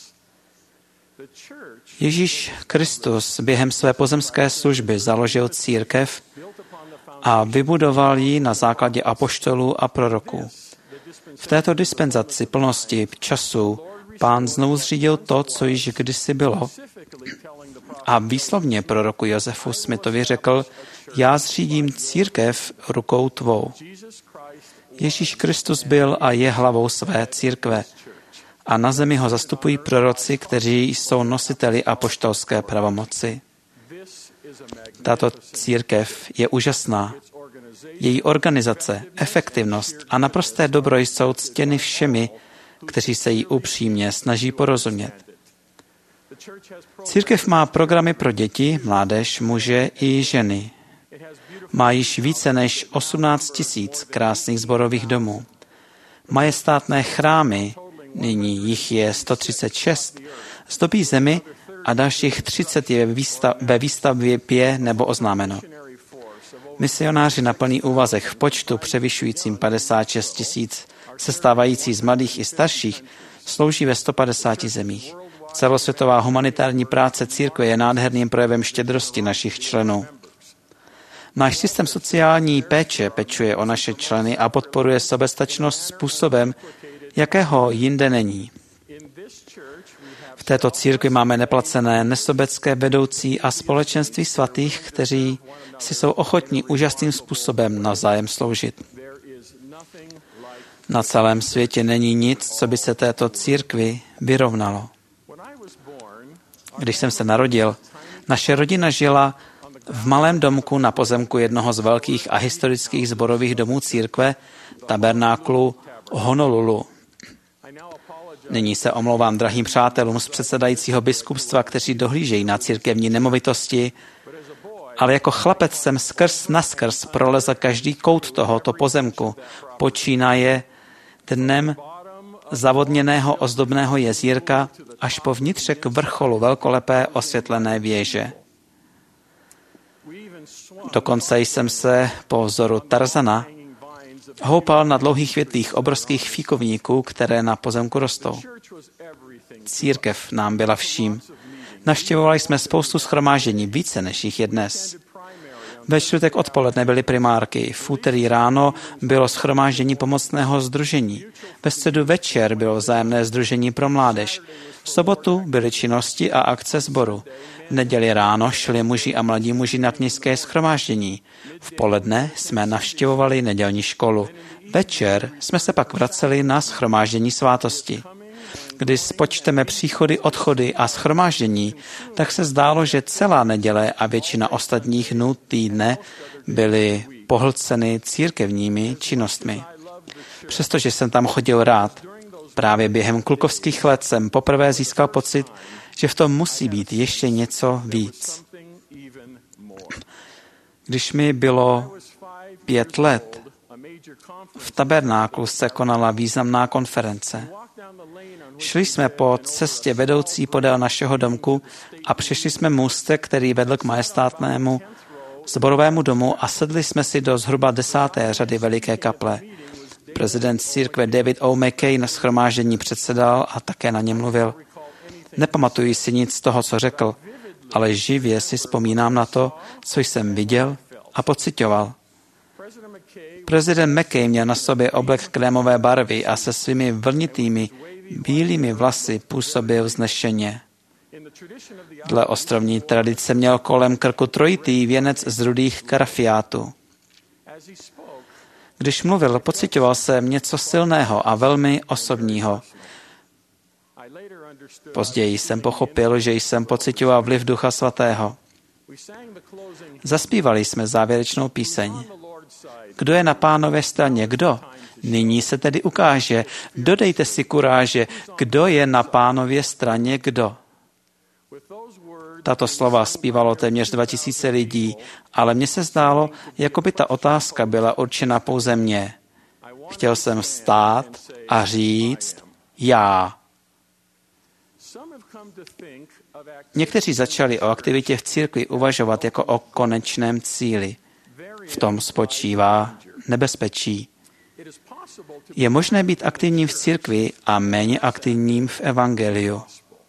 Ježíš Kristus během své pozemské služby založil církev a vybudoval ji na základě apoštolů a proroků. V této dispenzaci plnosti času Pán znovu zřídil to, co již kdysi bylo, a výslovně proroku Josefu Smithovi řekl, já zřídím církev rukou tvou. Ježíš Kristus byl a je hlavou své církve a na zemi ho zastupují proroci, kteří jsou nositeli apoštolské pravomoci. Tato církev je úžasná. Její organizace, efektivnost a naprosté dobro jsou ctěny všemi, kteří se jí upřímně snaží porozumět. Církev má programy pro děti, mládež, muže i ženy. Má již více než osmnáct tisíc krásných sborových domů. Majestátné chrámy, nyní jich je sto třicet šest, zdobí zemi a dalších třicet je ve výstavbě nebo oznámeno. Misionáři na plný úvazek v počtu převyšujícím padesát šest tisíc, sestávající z mladých i starších, slouží ve sto padesáti zemích. Celosvětová humanitární práce církve je nádherným projevem štědrosti našich členů. Náš systém sociální péče pečuje o naše členy a podporuje soběstačnost způsobem, jakého jinde není. V této církvi máme neplacené nesobecké vedoucí a společenství svatých, kteří si jsou ochotní úžasným způsobem navzájem sloužit. Na celém světě není nic, co by se této církvi vyrovnalo. Když jsem se narodil, naše rodina žila v malém domku na pozemku jednoho z velkých a historických sborových domů církve, tabernáklu Honolulu. Nyní se omlouvám drahým přátelům z předsedajícího biskupstva, kteří dohlížejí na církevní nemovitosti, ale jako chlapec jsem skrz naskrz prolezl každý kout tohoto pozemku, počínaje dnem zavodněného ozdobného jezírka až po vnitřek vrcholu velkolepé osvětlené věže. Dokonce jsem se po vzoru Tarzana houpal na dlouhých větvích obrovských fíkovníků, které na pozemku rostou. Církev nám byla vším. Navštěvovali jsme spoustu shromáždění, více než jich je dnes. Ve čtvrtek odpoledne byly primárky, v úterý ráno bylo shromáždění pomocného sdružení, ve středu večer bylo vzájemné sdružení pro mládež, v sobotu byly činnosti a akce sboru, v neděli ráno šli muži a mladí muži na kněžské shromáždění, v poledne jsme navštěvovali nedělní školu, večer jsme se pak vraceli na shromáždění svátosti. Když spočteme příchody, odchody a shromáždění, tak se zdálo, že celá neděle a většina ostatních dnů týdne byly pohlceny církevními činnostmi. Přestože jsem tam chodil rád, právě během klukovských let jsem poprvé získal pocit, že v tom musí být ještě něco víc. Když mi bylo pět let, v tabernáklu se konala významná konference. Šli jsme po cestě vedoucí podél našeho domku a přišli jsme můstek, který vedl k majestátnému sborovému domu a sedli jsme si do zhruba desáté řady veliké kaple. Prezident církve David O. McKay na shromáždění předsedal a také na ně mluvil. Nepamatuji si nic z toho, co řekl, ale živě si vzpomínám na to, co jsem viděl a pociťoval. Prezident McKay měl na sobě oblek krémové barvy a se svými vlnitými bílými vlasy působil vznešeně. Dle ostrovní tradice měl kolem krku trojitý věnec z rudých karafiátů. Když mluvil, pociťoval jsem něco silného a velmi osobního. Později jsem pochopil, že jsem pociťoval vliv Ducha Svatého. Zaspívali jsme závěrečnou píseň. Kdo je na Pánově straně? Kdo? Nyní se tedy ukáže. Dodejte si kuráže. Kdo je na Pánově straně? Kdo? Tato slova zpívalo téměř dva tisíce lidí, ale mně se zdálo, jako by ta otázka byla určena pouze mně. Chtěl jsem vstát a říct já. Někteří začali o aktivitě v církvi uvažovat jako o konečném cíli. V tom spočívá nebezpečí. Je možné být aktivním v církvi a méně aktivním v evangeliu.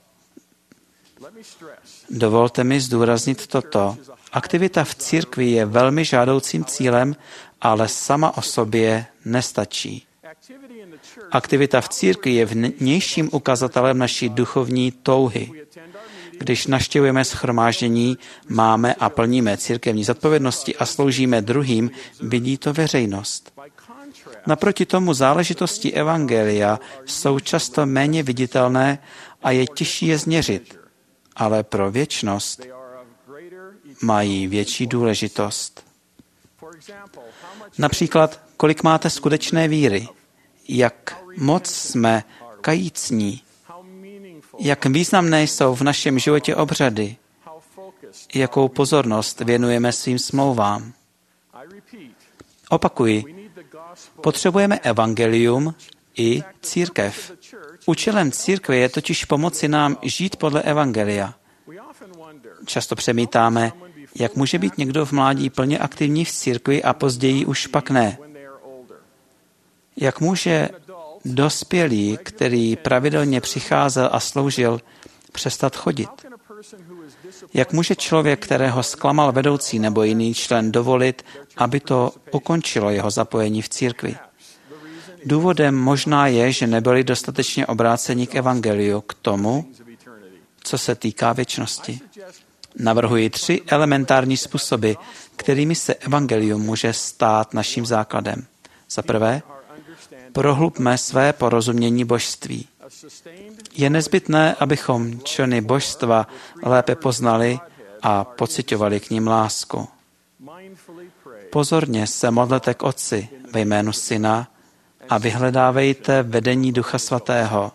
Dovolte mi zdůraznit toto. Aktivita v církvi je velmi žádoucím cílem, ale sama o sobě nestačí. Aktivita v církvi je vnějším ukazatelem naší duchovní touhy. Když navštěvujeme shromáždění, máme a plníme církevní zodpovědnosti a sloužíme druhým, vidí to veřejnost. Naproti tomu záležitosti evangelia jsou často méně viditelné a je těžší je změřit, ale pro věčnost mají větší důležitost. Například, kolik máte skutečné víry, jak moc jsme kajícní, jak významné jsou v našem životě obřady, jakou pozornost věnujeme svým smlouvám. Opakuji, potřebujeme evangelium, i církev. Účelem církve je totiž pomoci nám žít podle evangelia. Často přemítáme, jak může být někdo v mládí plně aktivní v církvi a později už pak ne. Jak může dospělý, který pravidelně přicházel a sloužil, přestat chodit? Jak může člověk, kterého zklamal vedoucí nebo jiný člen, dovolit, aby to ukončilo jeho zapojení v církvi? Důvodem možná je, že nebyli dostatečně obráceni k evangeliu, k tomu, co se týká věčnosti. Navrhuji tři elementární způsoby, kterými se evangelium může stát naším základem. Za prvé, prohlubme své porozumění božství. Je nezbytné, abychom členy božstva lépe poznali a pociťovali k ním lásku. Pozorně se modlete k Otci ve jménu Syna a vyhledávejte vedení Ducha Svatého.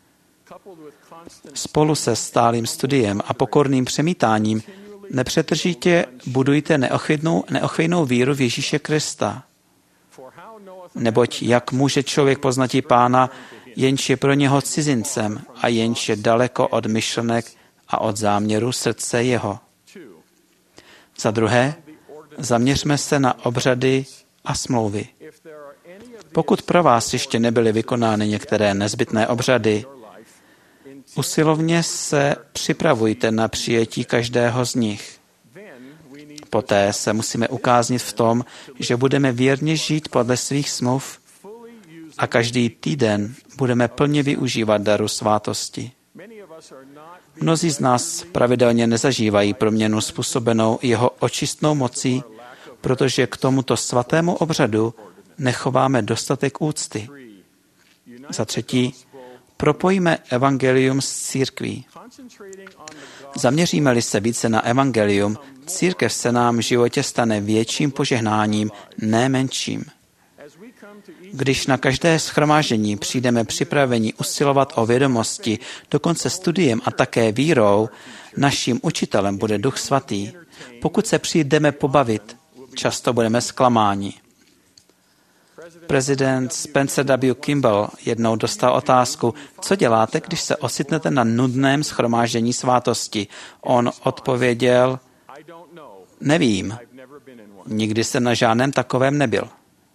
Spolu se stálým studiem a pokorným přemítáním nepřetržitě budujte neochvějnou, neochvějnou víru v Ježíše Krista. Neboť jak může člověk poznatí Pána, jenž je pro něho cizincem a jenž je daleko od myšlenek a od záměru srdce jeho. Za druhé, zaměřme se na obřady a smlouvy. Pokud pro vás ještě nebyly vykonány některé nezbytné obřady, usilovně se připravujte na přijetí každého z nich. Poté se musíme ukáznit v tom, že budeme věrně žít podle svých smluv a každý týden budeme plně využívat daru svátosti. Mnozí z nás pravidelně nezažívají proměnu způsobenou jeho očistnou mocí, protože k tomuto svatému obřadu nechováme dostatek úcty. Za třetí, propojíme evangelium s církví. Zaměříme-li se více na evangelium, církev se nám v životě stane větším požehnáním, ne menším. Když na každé shromáždění přijdeme připraveni usilovat o vědomosti, dokonce studiem a také vírou, naším učitelem bude Duch Svatý. Pokud se přijdeme pobavit, často budeme zklamáni. Prezident Spencer W. Kimball jednou dostal otázku, co děláte, když se ocitnete na nudném shromáždění svátosti. On odpověděl, nevím, nikdy jsem na žádném takovém nebyl.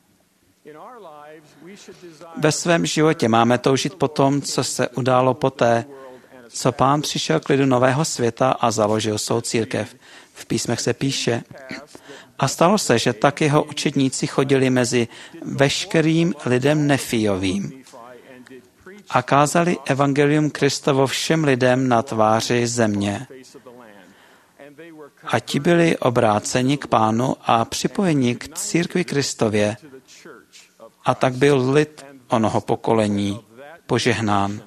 Ve svém životě máme toužit po tom, co se událo poté, co Pán přišel k lidu nového světa a založil svou církev. V písmech se píše, a stalo se, že tak jeho učedníci chodili mezi veškerým lidem Nefijovým a kázali evangelium Kristovo všem lidem na tváři země. A ti byli obráceni k Pánu a připojeni k církvi Kristově. A tak byl lid onoho pokolení požehnán.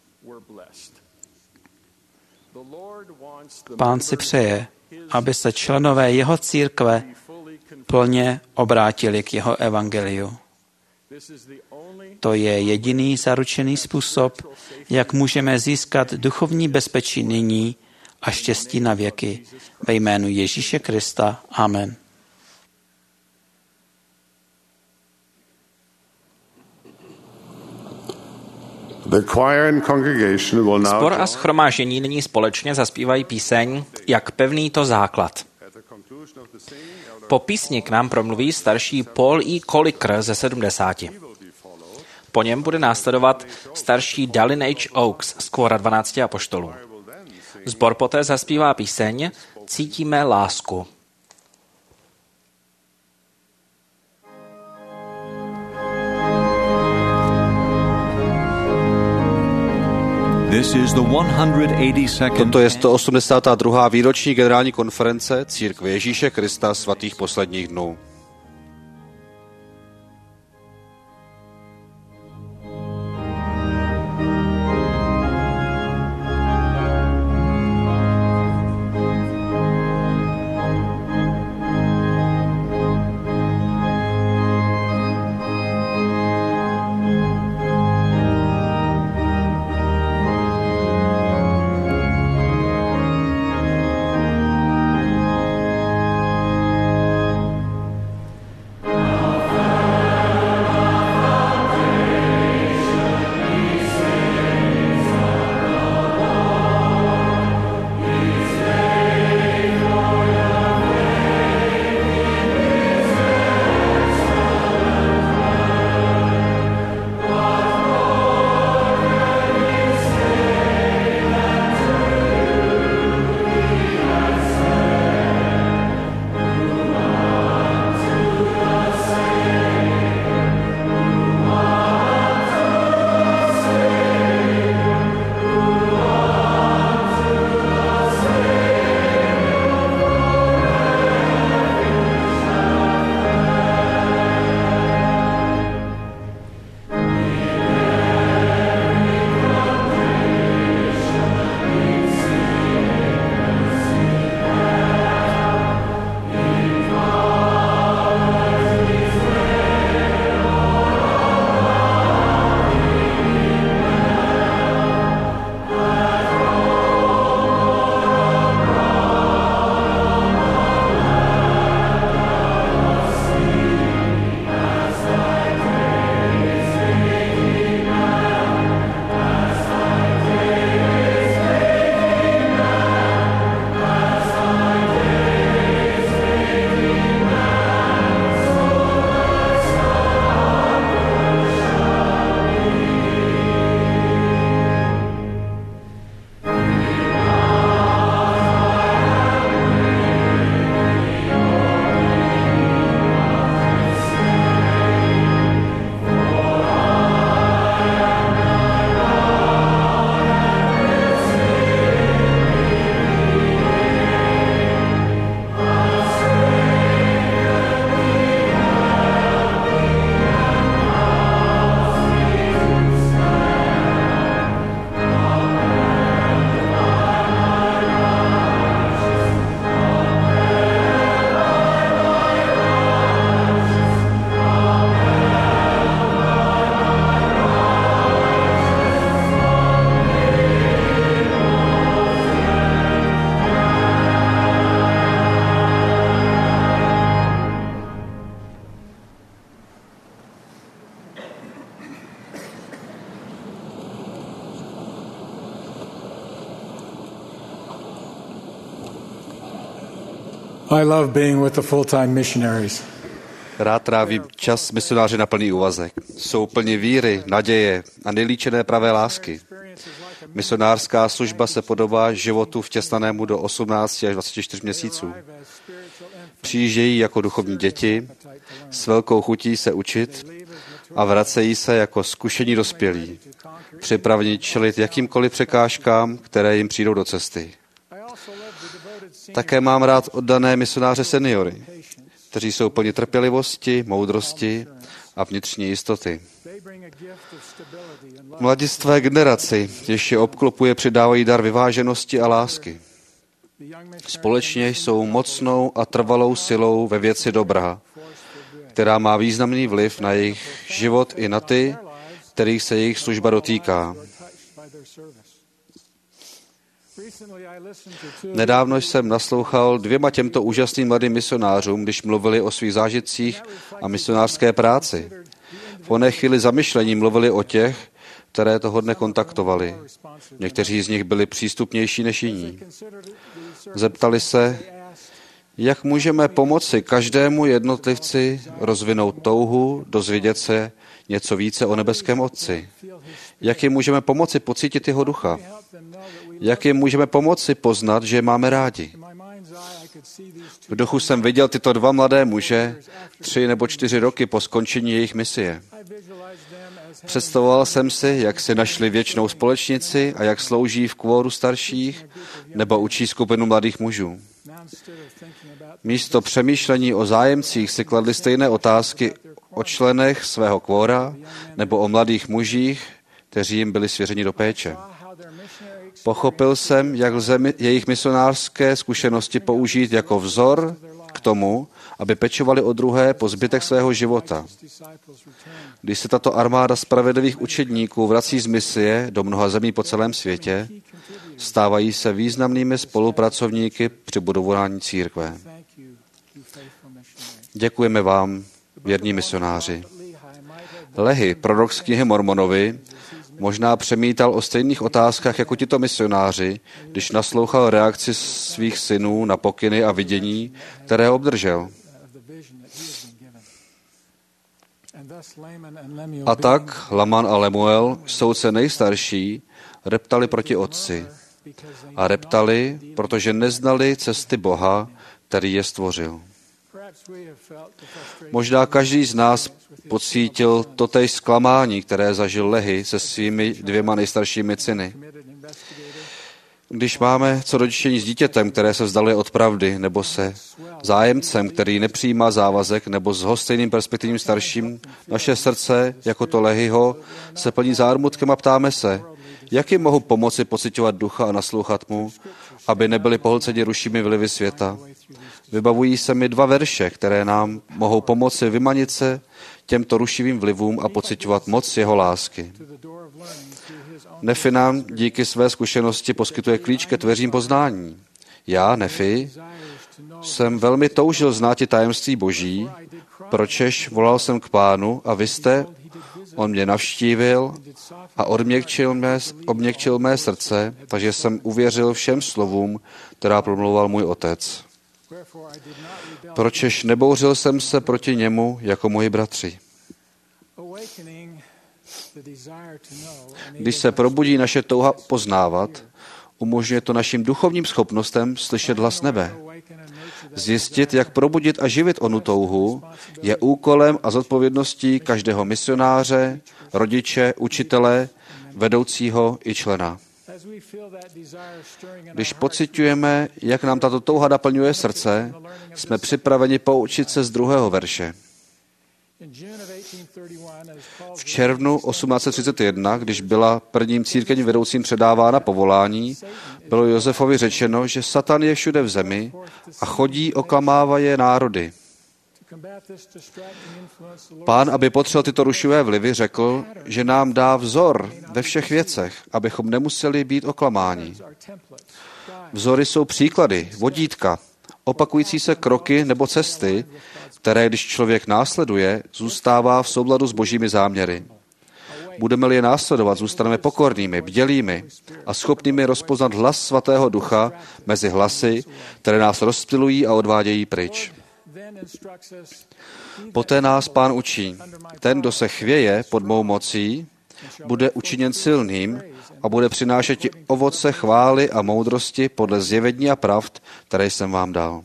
Pán si přeje, aby se členové jeho církve plně obrátili k jeho evangeliu. To je jediný zaručený způsob, jak můžeme získat duchovní bezpečí nyní a štěstí na věky. Ve jménu Ježíše Krista. Amen. Sbor a shromáždění nyní společně zaspívají píseň Jak pevný to základ. Po písni k nám promluví starší Paul E. Colliker ze sedmdesáti. Po něm bude následovat starší Dallin H. Oaks z Kvora dvanácti apoštolů. Sbor poté zaspívá píseň Cítíme lásku. Toto je sto osmdesátá druhá výroční generální konference Církve Ježíše Krista svatých posledních dnů. I love being with the full-time missionaries. Rád trávím čas misionáři na plný úvazek. Jsou plní víry, naděje a nelíčené pravé lásky. Misionářská služba se podobá životu vtěsnanému do osmnácti až dvaceti čtyř měsíců. Přijíždějí jako duchovní děti, s velkou chutí se učit a vracejí se jako zkušení dospělí, připraveni čelit jakýmkoliv překážkám, které jim přijdou do cesty. Také mám rád oddané misionáře seniory, kteří jsou plni trpělivosti, moudrosti a vnitřní jistoty. Mladistvé generaci, jež je obklopuje, přidávají dar vyváženosti a lásky. Společně jsou mocnou a trvalou silou ve věci dobra, která má významný vliv na jejich život i na ty, kterých se jejich služba dotýká. Nedávno jsem naslouchal dvěma těmto úžasným mladým misionářům, když mluvili o svých zážitcích a misionářské práci. V oné chvíli zamyšlení mluvili o těch, které toho dne kontaktovali. Někteří z nich byli přístupnější než jiní. Zeptali se, jak můžeme pomoci každému jednotlivci rozvinout touhu, dozvědět se něco více o nebeském Otci. Jak jim můžeme pomoci pocítit jeho ducha? Jak jim můžeme pomoci poznat, že je máme rádi? V duchu jsem viděl tyto dva mladé muže tři nebo čtyři roky po skončení jejich misie. Představoval jsem si, jak si našli věčnou společnici a jak slouží v kvóru starších nebo učí skupinu mladých mužů. Místo přemýšlení o zájemcích si kladli stejné otázky o členech svého kvóra nebo o mladých mužích, kteří jim byli svěřeni do péče. Pochopil jsem, jak lze jejich misionářské zkušenosti použít jako vzor k tomu, aby pečovali o druhé po zbytek svého života. Když se tato armáda spravedlivých učedníků vrací z misie do mnoha zemí po celém světě, stávají se významnými spolupracovníky při budování církve. Děkujeme vám, věrní misionáři. Lehi, prorok z knihy Mormonovi, možná přemítal o stejných otázkách jako tito misionáři, když naslouchal reakci svých synů na pokyny a vidění, které obdržel. A tak Laman a Lemuel, soudce nejstarší, reptali proti otci. A reptali, protože neznali cesty Boha, který je stvořil. Možná každý z nás pocítil totéž zklamání, které zažil Lehi se svými dvěma nejstaršími syny. Když máme co dočinění s dítětem, které se vzdaluje od pravdy, nebo se zájemcem, který nepřijímá závazek, nebo s hostejným perspektivním starším, naše srdce, jako to Lehiho, se plní zármutkem a ptáme se, jak jim mohu pomoci pociťovat ducha a naslouchat mu, aby nebyli pohlceni rušími vlivy světa. Vybavují se mi dva verše, které nám mohou pomoci vymanit se těmto rušivým vlivům a pociťovat moc jeho lásky. Nefi nám díky své zkušenosti poskytuje klíč ke dveřím poznání. Já, Nefi, jsem velmi toužil znát tajemství Boží, pročež volal jsem k Pánu a vy jste, on mě navštívil a odměkčil mé, obměkčil mé srdce, takže jsem uvěřil všem slovům, která promlouval můj otec. Pročež nebouřil jsem se proti němu jako moji bratři. Když se probudí naše touha poznávat, umožňuje to našim duchovním schopnostem slyšet hlas nebe. Zjistit, jak probudit a živit onu touhu, je úkolem a zodpovědností každého misionáře, rodiče, učitele, vedoucího i člena. Když pociťujeme, jak nám tato touha naplňuje srdce, jsme připraveni poučit se z druhého verše. V červnu osmnáct set třicet jedna, když byla prvním církevním vedoucím předávána povolání, bylo Josefovi řečeno, že Satan je všude v zemi a chodí, oklamává je národy. Pán, aby potřel tyto rušivé vlivy, řekl, že nám dá vzor ve všech věcech, abychom nemuseli být oklamáni. Vzory jsou příklady, vodítka, opakující se kroky nebo cesty, které, když člověk následuje, zůstává v souladu s božími záměry. Budeme-li je následovat, zůstaneme pokornými, bdělými a schopnými rozpoznat hlas Svatého Ducha mezi hlasy, které nás rozptylují a odvádějí pryč. Poté nás Pán učí, ten, kdo se chvěje pod mou mocí, bude učiněn silným a bude přinášet ovoce chvály a moudrosti podle zjevení a pravd, které jsem vám dal.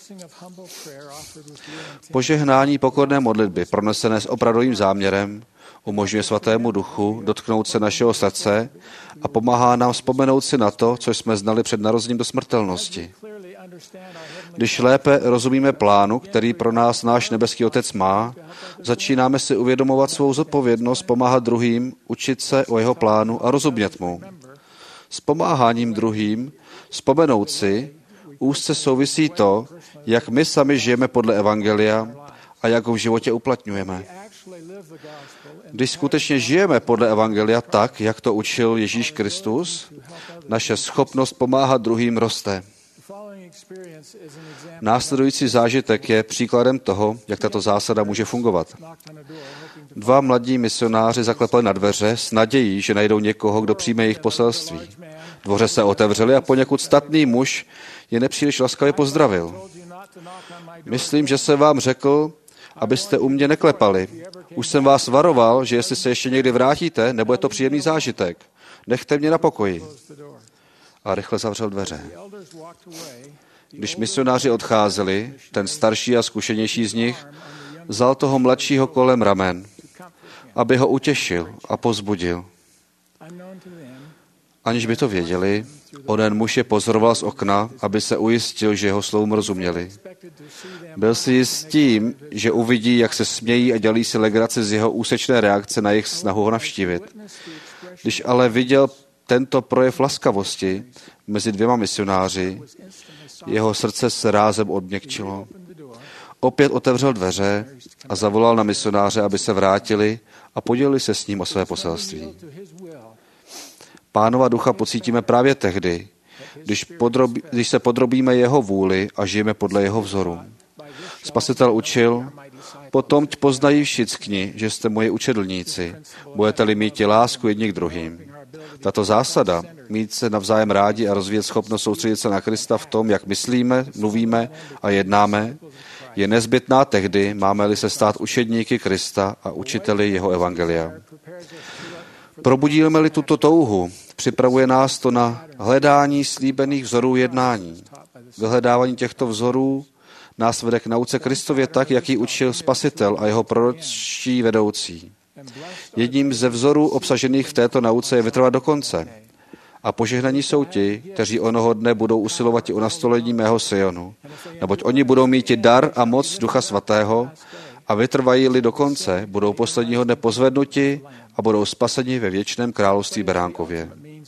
Požehnání pokorné modlitby, pronesené s opravdovým záměrem, umožňuje Svatému Duchu dotknout se našeho srdce a pomáhá nám vzpomenout si na to, co jsme znali před narozením do smrtelnosti. Když lépe rozumíme plánu, který pro nás náš nebeský Otec má, začínáme si uvědomovat svou zodpovědnost pomáhat druhým, učit se o jeho plánu a rozumět mu. S pomáháním druhým vzpomenout si úzce souvisí to, jak my sami žijeme podle Evangelia a jak ho v životě uplatňujeme. Když skutečně žijeme podle Evangelia tak, jak to učil Ježíš Kristus, naše schopnost pomáhat druhým roste. Následující zážitek je příkladem toho, jak tato zásada může fungovat. Dva mladí misionáři zaklepali na dveře s nadějí, že najdou někoho, kdo přijme jejich poselství. Dvoře se otevřely a poněkud statný muž je nepříliš laskavě pozdravil. Myslím, že jsem vám řekl, abyste u mě neklepali. Už jsem vás varoval, že jestli se ještě někdy vrátíte, nebude to příjemný zážitek. Nechte mě na pokoji. A rychle zavřel dveře. Když misionáři odcházeli, ten starší a zkušenější z nich vzal toho mladšího kolem ramen, aby ho utěšil a povzbudil. Aniž by to věděli, onen muž je pozoroval z okna, aby se ujistil, že jeho slovům rozuměli. Byl si jist tím, že uvidí, jak se smějí a dělí si legraci z jeho úsečné reakce na jejich snahu ho navštívit. Když ale viděl tento projev laskavosti mezi dvěma misionáři, jeho srdce se rázem odměkčilo. Opět otevřel dveře a zavolal na misionáře, aby se vrátili a podělili se s ním o své poselství. Pánova ducha pocítíme právě tehdy, když, podrobí, když se podrobíme jeho vůli a žijeme podle jeho vzoru. Spasitel učil, potom tě poznají všichni, že jste moji učedlníci, budete-li mít lásku jedni k druhým. Tato zásada, mít se navzájem rádi a rozvíjet schopnost soustředit se na Krista v tom, jak myslíme, mluvíme a jednáme, je nezbytná tehdy, máme-li se stát učedníky Krista a učiteli jeho evangelia. Probudíme-li tuto touhu, připravuje nás to na hledání slíbených vzorů jednání. Vyhledávání těchto vzorů nás vede k nauce Kristově tak, jak ji učil Spasitel a jeho proročí vedoucí. Jedním ze vzorů obsažených v této nauce je vytrvat do konce. A požehnaní jsou ti, kteří onoho dne budou usilovat i o nastolení mého Sionu. Neboť oni budou mít i dar a moc Ducha Svatého a vytrvají-li do konce, budou posledního dne pozvednuti a budou spaseni ve věčném království Beránkově.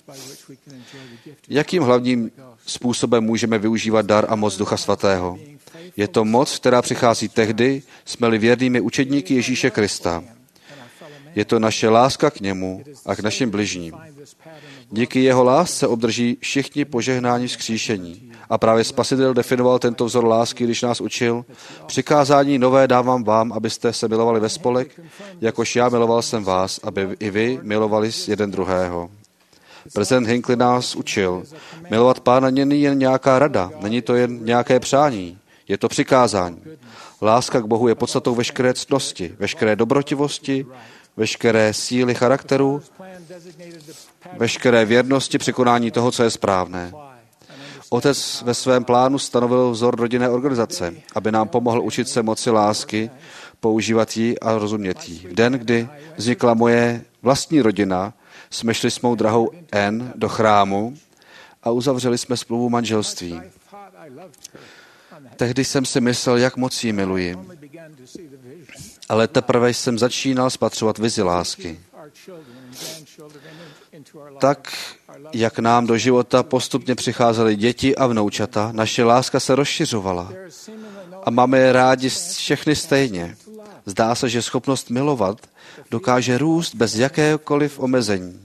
Jakým hlavním způsobem můžeme využívat dar a moc Ducha Svatého? Je to moc, která přichází tehdy, jsme-li věrnými učedníky Ježíše Krista. Je to naše láska k němu a k našim bližním. Díky jeho lásce obdrží všichni požehnání vzkříšení. A právě Spasitel definoval tento vzor lásky, když nás učil: přikázání nové dávám vám, abyste se milovali ve spolek, jakož já miloval jsem vás, aby i vy milovali jeden druhého. Prezident Hinckley nás učil: milovat Pána není jen nějaká rada, není to jen nějaké přání, je to přikázání. Láska k Bohu je podstatou veškeré ctnosti, veškeré dobrotivosti, veškeré síly charakteru, veškeré věrnosti překonání toho, co je správné. Otec ve svém plánu stanovil vzor rodinné organizace, aby nám pomohl učit se moci lásky, používat ji a rozumět ji. V den, kdy vznikla moje vlastní rodina, jsme šli s mou drahou Ann do chrámu a uzavřeli jsme smlouvu manželství. Tehdy jsem si myslel, jak moc ji miluji. Ale teprve jsem začínal spatřovat vizi lásky. Tak, jak nám do života postupně přicházely děti a vnoučata, naše láska se rozšiřovala. A máme je rádi všechny stejně. Zdá se, že schopnost milovat dokáže růst bez jakéhokoliv omezení.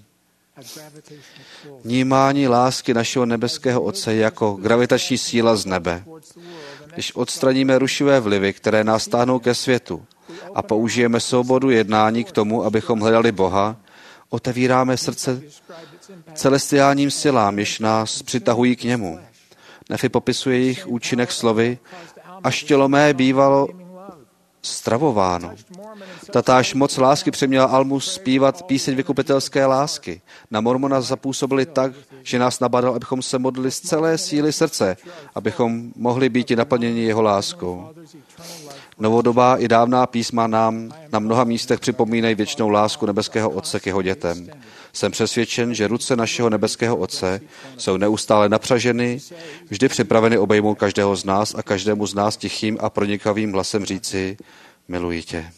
Vnímání lásky našeho nebeského Otce jako gravitační síla z nebe. Když odstraníme rušivé vlivy, které nás táhnou ke světu, a použijeme svobodu jednání k tomu, abychom hledali Boha, Otevíráme srdce celestiálním silám, jež nás přitahují k němu. Nefi popisuje jejich účinek slovy, až tělo mé bývalo stravováno. Tatáž moc lásky přeměla Almu zpívat píseň vykupitelské lásky. Na Mormona zapůsobili tak, že nás nabádal, abychom se modlili z celé síly srdce, abychom mohli být i naplněni jeho láskou. Novodobá i dávná písma nám na mnoha místech připomínají věčnou lásku nebeského Otce k jeho dětem. Jsem přesvědčen, že ruce našeho nebeského Otce jsou neustále napřaženy, vždy připraveny obejmout každého z nás a každému z nás tichým a pronikavým hlasem říci, miluji tě.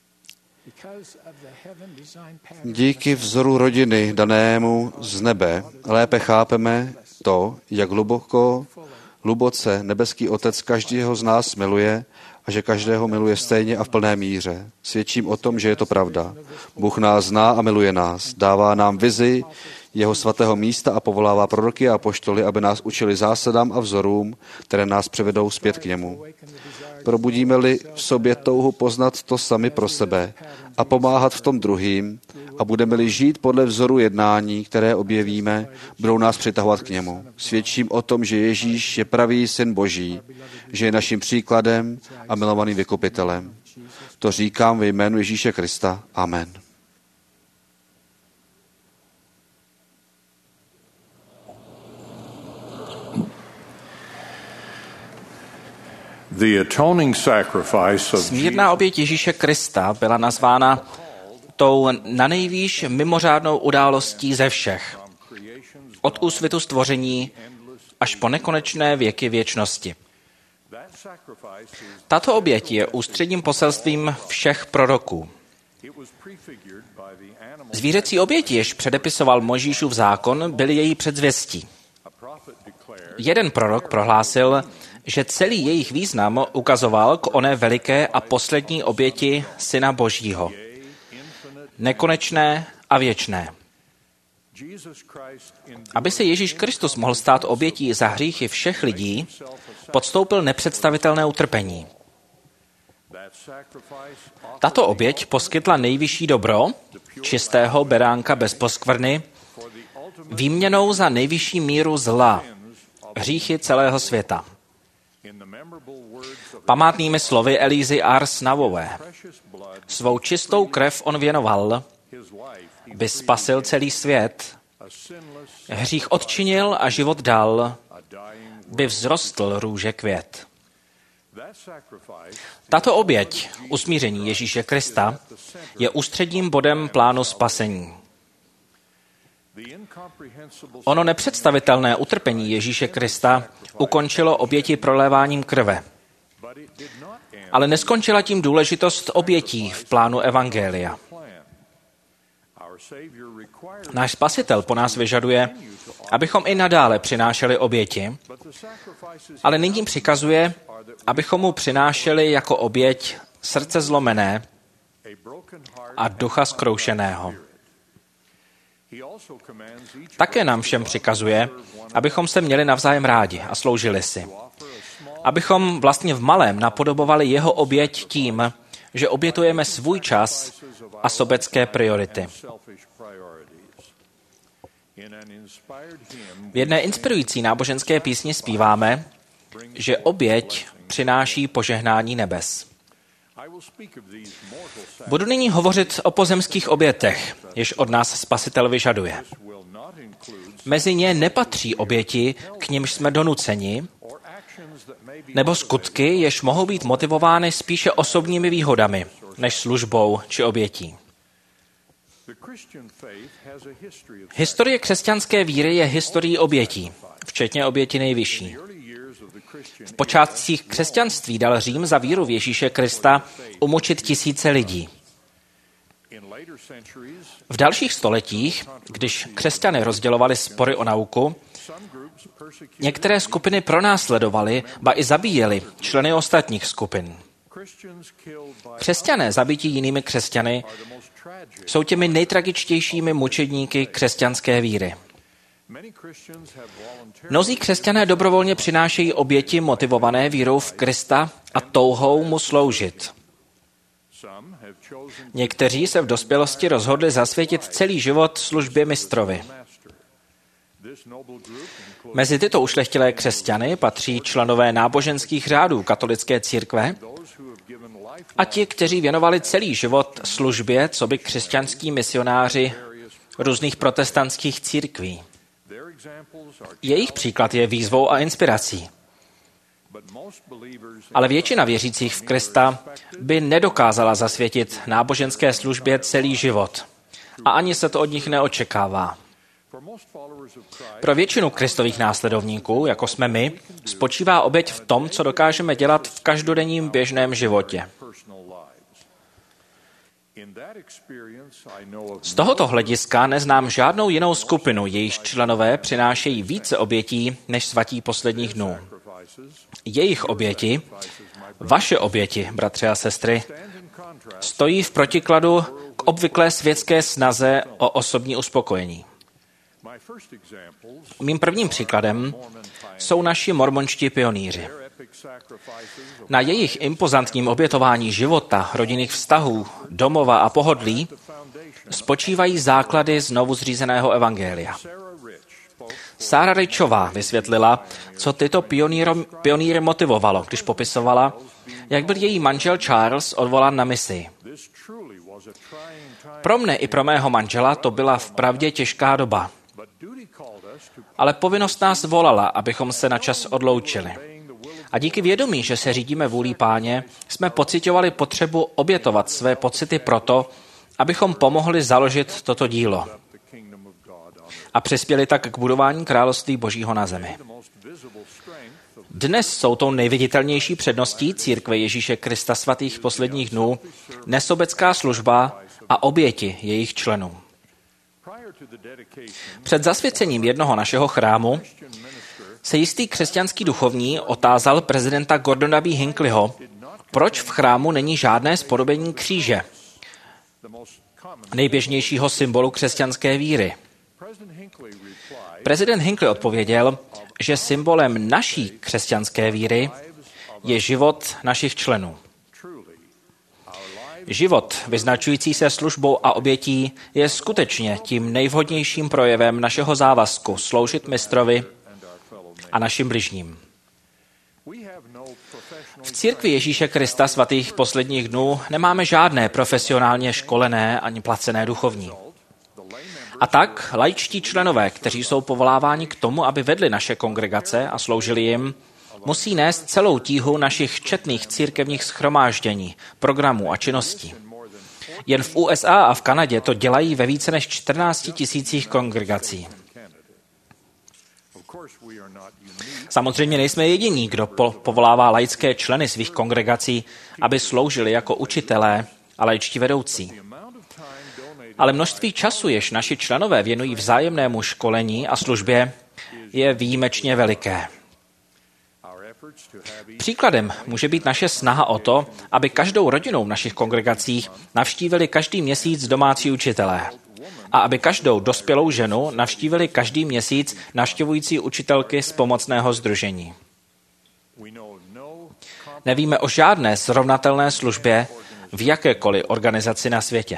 Díky vzoru rodiny danému z nebe lépe chápeme to, jak hluboko, hluboce nebeský Otec každého z nás miluje a že každého miluje stejně a v plné míře. Svědčím o tom, že je to pravda. Bůh nás zná a miluje nás. Dává nám vizi jeho svatého místa a povolává proroky a apoštoly, aby nás učili zásadám a vzorům, které nás přivedou zpět k němu. Probudíme-li v sobě touhu poznat to sami pro sebe a pomáhat v tom druhým a budeme-li žít podle vzoru jednání, které objevíme, budou nás přitahovat k němu. Svědčím o tom, že Ježíš je pravý syn Boží, že je naším příkladem a milovaným vykupitelem. To říkám ve jménu Ježíše Krista. Amen. Smírná oběť Ježíše Krista byla nazvána tou nanejvýš mimořádnou událostí ze všech. Od úsvitu stvoření až po nekonečné věky věčnosti. Tato oběť je ústředním poselstvím všech proroků. Zvířecí oběti, jež předepisoval Mojžíšův zákon, byly její předzvěstí. Jeden prorok prohlásil, že celý jejich význam ukazoval k oné veliké a poslední oběti Syna Božího. Nekonečné a věčné. Aby se Ježíš Kristus mohl stát obětí za hříchy všech lidí, podstoupil nepředstavitelné utrpení. Tato oběť poskytla nejvyšší dobro, čistého beránka bez poskvrny, výměnou za nejvyšší míru zla, hříchy celého světa. Památnými slovy Elízy R. Snavové. Svou čistou krev on věnoval, by spasil celý svět, hřích odčinil a život dal, by vzrostl růže květ. Tato oběť, usmíření Ježíše Krista, je ústředním bodem plánu spasení. Ono nepředstavitelné utrpení Ježíše Krista ukončilo oběti proléváním krve. Ale neskončila tím důležitost obětí v plánu evangelia. Náš Spasitel po nás vyžaduje, abychom i nadále přinášeli oběti, ale nyní přikazuje, abychom mu přinášeli jako oběť srdce zlomené a ducha zkroušeného. Také nám všem přikazuje, abychom se měli navzájem rádi a sloužili si. Abychom vlastně v malém napodobovali jeho oběť tím, že obětujeme svůj čas a sobecké priority. V jedné inspirující náboženské písni zpíváme, že oběť přináší požehnání nebes. Budu nyní hovořit o pozemských obětech, jež od nás Spasitel vyžaduje. Mezi ně nepatří oběti, k nimž jsme donuceni, nebo skutky, jež mohou být motivovány spíše osobními výhodami, než službou či obětí. Historie křesťanské víry je historií obětí, včetně oběti nejvyšší. V počátcích křesťanství dal Řím za víru v Ježíše Krista umučit tisíce lidí. V dalších stoletích, když křesťané rozdělovali spory o nauku, některé skupiny pronásledovaly, ba i zabíjeli členy ostatních skupin. Křesťané zabití jinými křesťany jsou těmi nejtragičtějšími mučedníky křesťanské víry. Mnozí křesťané dobrovolně přinášejí oběti motivované vírou v Krista a touhou mu sloužit. Někteří se v dospělosti rozhodli zasvětit celý život službě mistrovi. Mezi tyto ušlechtilé křesťany patří členové náboženských řádů katolické církve a ti, kteří věnovali celý život službě coby křesťanský misionáři různých protestantských církví. Jejich příklad je výzvou a inspirací. Ale většina věřících v Krista by nedokázala zasvětit náboženské službě celý život. A ani se to od nich neočekává. Pro většinu Kristových následovníků, jako jsme my, spočívá oběť v tom, co dokážeme dělat v každodenním běžném životě. Z tohoto hlediska neznám žádnou jinou skupinu, jejíž členové přinášejí více obětí než svatí posledních dnů. Jejich oběti, vaše oběti, bratři a sestry, stojí v protikladu k obvyklé světské snaze o osobní uspokojení. Mým prvním příkladem jsou naši mormonští pionýři. Na jejich impozantním obětování života, rodinných vztahů, domova a pohodlí spočívají základy znovu zřízeného evangelia. Sarah Richová vysvětlila, co tyto pionýry motivovalo, když popisovala, jak byl její manžel Charles odvolán na misi. Pro mne i pro mého manžela to byla vpravdě těžká doba. Ale povinnost nás volala, abychom se na čas odloučili. A díky vědomí, že se řídíme vůlí Páně, jsme pociťovali potřebu obětovat své pocity proto, abychom pomohli založit toto dílo. A přispěli tak k budování království Božího na zemi. Dnes jsou tou nejviditelnější předností církve Ježíše Krista svatých posledních dnů nesobecká služba a oběti jejich členů. Před zasvěcením jednoho našeho chrámu se jistý křesťanský duchovní otázal prezidenta Gordona B. Hinckleyho, proč v chrámu není žádné spodobení kříže, nejběžnějšího symbolu křesťanské víry. Prezident Hinckley odpověděl, že symbolem naší křesťanské víry je život našich členů. Život, vyznačující se službou a obětí, je skutečně tím nejvhodnějším projevem našeho závazku sloužit mistrovi a našim bližním. V církvi Ježíše Krista svatých posledních dnů nemáme žádné profesionálně školené ani placené duchovní. A tak laičtí členové, kteří jsou povoláváni k tomu, aby vedli naše kongregace a sloužili jim, musí nést celou tíhu našich četných církevních shromáždění, programů a činností. Jen v U S A a v Kanadě to dělají ve více než čtrnácti tisících kongregací. Samozřejmě nejsme jediní, kdo po- povolává laické členy svých kongregací, aby sloužili jako učitelé a laičtí vedoucí. Ale množství času, jež naši členové věnují vzájemnému školení a službě, je výjimečně veliké. Příkladem může být naše snaha o to, aby každou rodinou v našich kongregacích navštívili každý měsíc domácí učitelé a aby každou dospělou ženu navštívili každý měsíc navštěvující učitelky z pomocného sdružení. Nevíme o žádné srovnatelné službě v jakékoliv organizaci na světě.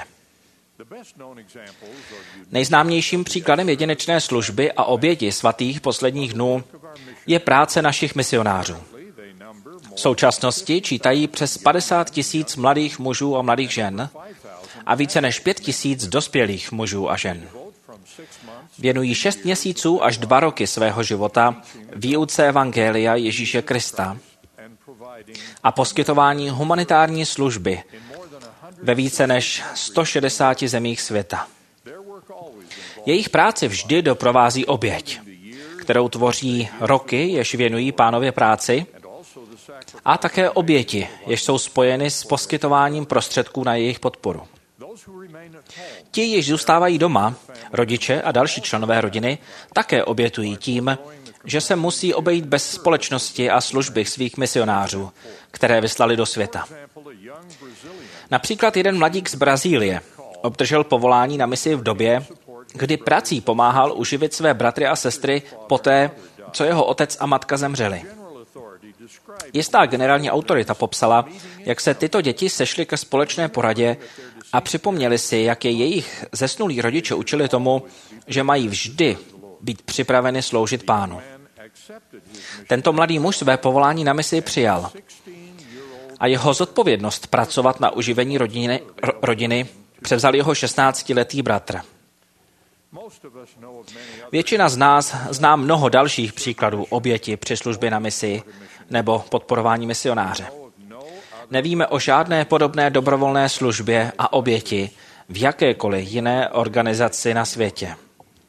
Nejznámějším příkladem jedinečné služby a oběti svatých posledních dnů je práce našich misionářů. V současnosti čítají přes padesát tisíc mladých mužů a mladých žen a více než pět tisíc dospělých mužů a žen. Věnují šest měsíců až dva roky svého života výuce evangelia Ježíše Krista a poskytování humanitární služby ve více než sto šedesáti zemích světa. Jejich práci vždy doprovází oběť, kterou tvoří roky, jež věnují Pánově práci, a také oběti, jež jsou spojeny s poskytováním prostředků na jejich podporu. Ti, jež zůstávají doma, rodiče a další členové rodiny, také obětují tím, že se musí obejít bez společnosti a služby svých misionářů, které vyslali do světa. Například jeden mladík z Brazílie obdržel povolání na misi v době, kdy prací pomáhal uživit své bratry a sestry poté, co jeho otec a matka zemřeli. Jistá generální autorita popsala, jak se tyto děti sešly ke společné poradě a připomněli si, jak je jejich zesnulí rodiče učili tomu, že mají vždy být připraveni sloužit Pánu. Tento mladý muž své povolání na misi přijal a jeho zodpovědnost pracovat na uživení rodiny, rodiny převzal jeho šestnáctiletý bratr. Většina z nás zná mnoho dalších příkladů oběti při službě na misi nebo podporování misionáře. Nevíme o žádné podobné dobrovolné službě a oběti v jakékoliv jiné organizaci na světě.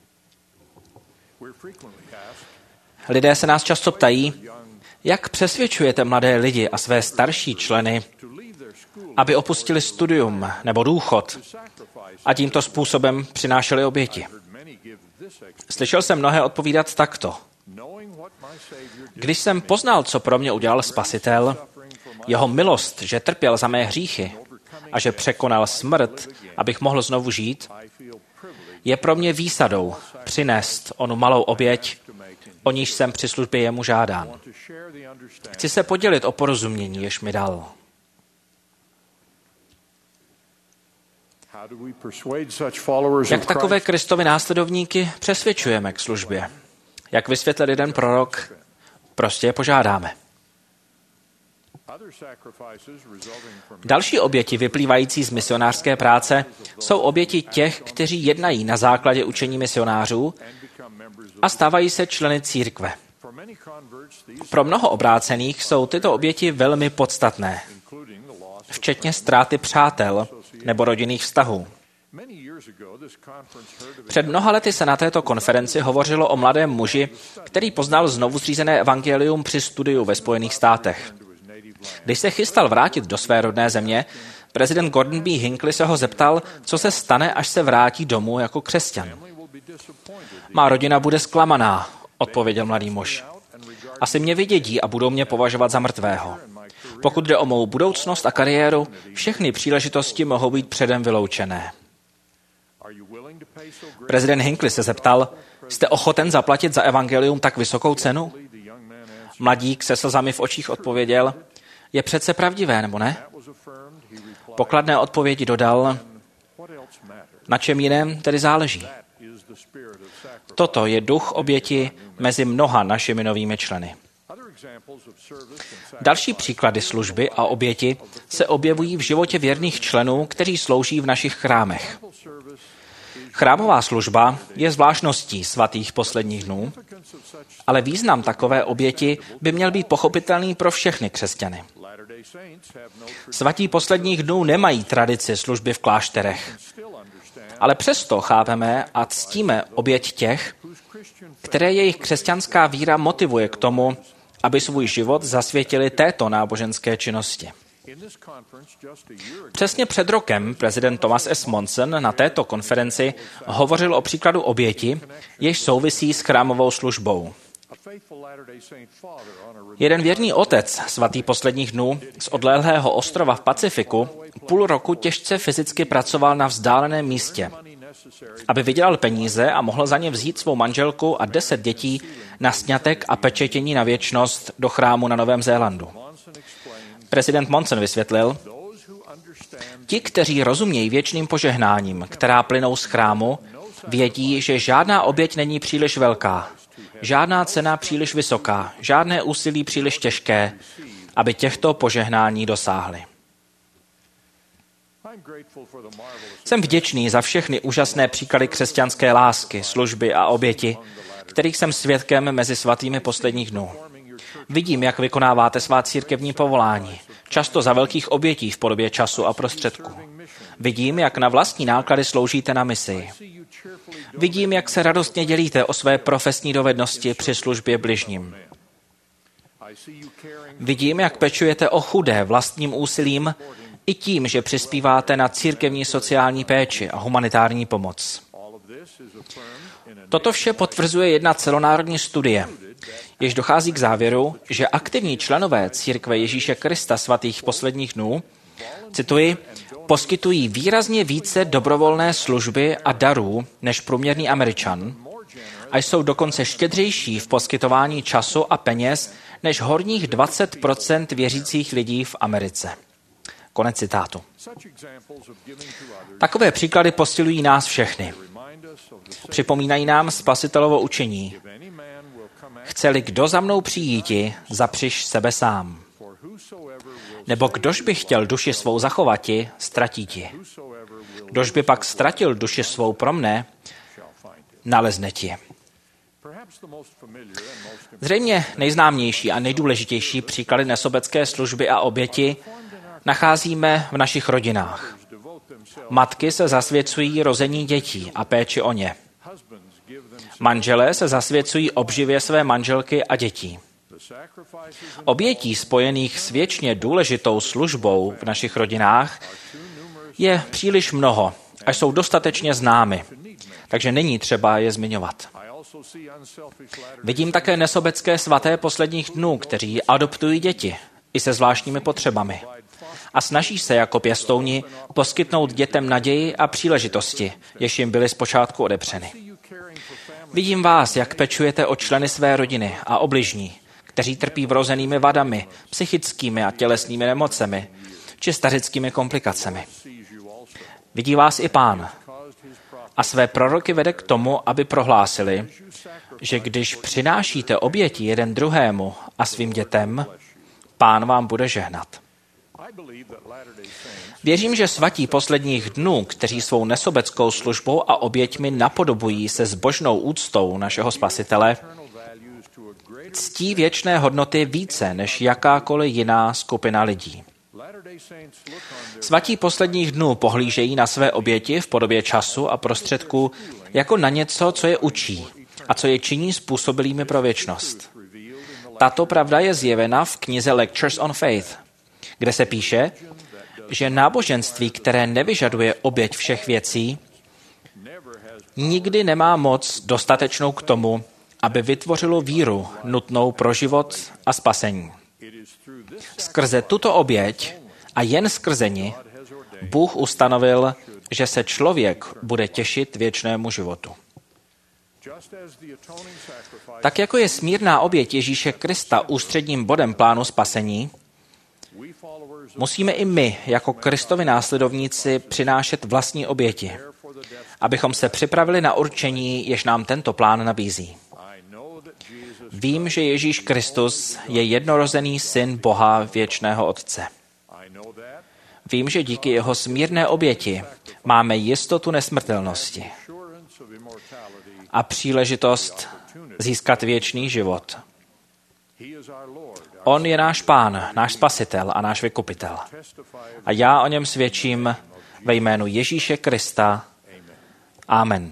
Lidé se nás často ptají, jak přesvědčujete mladé lidi a své starší členy, aby opustili studium nebo důchod a tímto způsobem přinášeli oběti. Slyšel jsem mnohé odpovídat takto. Když jsem poznal, co pro mě udělal Spasitel, jeho milost, že trpěl za mé hříchy a že překonal smrt, abych mohl znovu žít, je pro mě výsadou přinést onu malou oběť, o níž jsem při službě jemu žádán. Chci se podělit o porozumění, jež mi dal. Jak takové Kristovy následovníky přesvědčujeme k službě? Jak vysvětlil jeden prorok, prostě je požádáme. Další oběti vyplývající z misionářské práce jsou oběti těch, kteří jednají na základě učení misionářů a stávají se členy církve. Pro mnoho obrácených jsou tyto oběti velmi podstatné, včetně ztráty přátel nebo rodinných vztahů. Před mnoha lety se na této konferenci hovořilo o mladém muži, který poznal znovu zřízené evangelium při studiu ve Spojených státech. Když se chystal vrátit do své rodné země, prezident Gordon B. Hinckley se ho zeptal, co se stane, až se vrátí domů jako křesťan. Má rodina bude zklamaná, odpověděl mladý muž. Asi mě vydědí a budou mě považovat za mrtvého. Pokud jde o mou budoucnost a kariéru, všechny příležitosti mohou být předem vyloučené. Prezident Hinckley se zeptal, jste ochoten zaplatit za evangelium tak vysokou cenu? Mladík se slzami v očích odpověděl, je přece pravdivé, nebo ne? Po kladné odpovědi dodal, na čem jiném tedy záleží. Toto je duch oběti mezi mnoha našimi novými členy. Další příklady služby a oběti se objevují v životě věrných členů, kteří slouží v našich chrámech. Chrámová služba je zvláštností svatých posledních dnů, ale význam takové oběti by měl být pochopitelný pro všechny křesťany. Svatí posledních dnů nemají tradici služby v klášterech, ale přesto chápeme a ctíme oběť těch, které jejich křesťanská víra motivuje k tomu, aby svůj život zasvětili této náboženské činnosti. Přesně před rokem prezident Thomas S. Monson na této konferenci hovořil o příkladu oběti, jež souvisí s chrámovou službou. Jeden věrný otec, svatý posledních dnů, z odlehlého ostrova v Pacifiku, půl roku těžce fyzicky pracoval na vzdáleném místě, aby vydělal peníze a mohl za ně vzít svou manželku a deset dětí na sňatek a pečetění na věčnost do chrámu na Novém Zélandu. Prezident Monson vysvětlil, ti, kteří rozumějí věčným požehnáním, která plynou z chrámu, vědí, že žádná oběť není příliš velká, žádná cena příliš vysoká, žádné úsilí příliš těžké, aby těchto požehnání dosáhli. Jsem vděčný za všechny úžasné příklady křesťanské lásky, služby a oběti, kterých jsem svědkem mezi svatými posledních dnů. Vidím, jak vykonáváte svá církevní povolání, často za velkých obětí v podobě času a prostředků. Vidím, jak na vlastní náklady sloužíte na misi. Vidím, jak se radostně dělíte o své profesní dovednosti při službě bližním. Vidím, jak pečujete o chudé vlastním úsilím i tím, že přispíváte na církevní sociální péči a humanitární pomoc. Toto vše potvrzuje jedna celonárodní studie, jež dochází k závěru, že aktivní členové Církve Ježíše Krista svatých posledních dnů, cituji, poskytují výrazně více dobrovolné služby a darů než průměrný Američan a jsou dokonce štědřejší v poskytování času a peněz než horních dvacet procent věřících lidí v Americe. Konec citátu. Takové příklady posilují nás všechny. Připomínají nám Spasitelovo učení. Chce-li kdo za mnou přijíti, zapřiš sebe sám. Nebo kdož by chtěl duši svou zachovati, ztratí ti. Kdož by pak ztratil duši svou pro mne, nalezne ti. Zřejmě nejznámější a nejdůležitější příklady nesobecké služby a oběti nacházíme v našich rodinách. Matky se zasvěcují rození dětí a péči o ně. Manželé se zasvěcují obživě své manželky a dětí. Obětí spojených s věčně důležitou službou v našich rodinách je příliš mnoho a jsou dostatečně známy, takže není třeba je zmiňovat. Vidím také nesobecké svaté posledních dnů, kteří adoptují děti i se zvláštními potřebami a snaží se jako pěstouni poskytnout dětem naději a příležitosti, jež jim byly zpočátku odepřeny. Vidím vás, jak pečujete o členy své rodiny a o bližní, kteří trpí vrozenými vadami, psychickými a tělesnými nemocemi či stařickými komplikacemi. Vidí vás i Pán a své proroky vede k tomu, aby prohlásili, že když přinášíte oběti jeden druhému a svým dětem, Pán vám bude žehnat. Věřím, že svatí posledních dnů, kteří svou nesobeckou službou a oběťmi napodobují se zbožnou úctou našeho Spasitele, ctí věčné hodnoty více než jakákoliv jiná skupina lidí. Svatí posledních dnů pohlížejí na své oběti v podobě času a prostředků jako na něco, co je učí a co je činí způsobilými pro věčnost. Tato pravda je zjevena v knize Lectures on Faith, kde se píše, že náboženství, které nevyžaduje oběť všech věcí, nikdy nemá moc dostatečnou k tomu, aby vytvořilo víru nutnou pro život a spasení. Skrze tuto oběť a jen skrze ní Bůh ustanovil, že se člověk bude těšit věčnému životu. Tak jako je smírná oběť Ježíše Krista ústředním bodem plánu spasení, musíme i my, jako Kristovi následovníci, přinášet vlastní oběti, abychom se připravili na určení, jež nám tento plán nabízí. Vím, že Ježíš Kristus je jednorozený syn Boha věčného Otce. Vím, že díky jeho smírné oběti máme jistotu nesmrtelnosti a příležitost získat věčný život. On je náš Pán, náš Spasitel a náš Vykupitel. A já o něm svědčím ve jménu Ježíše Krista. Amen.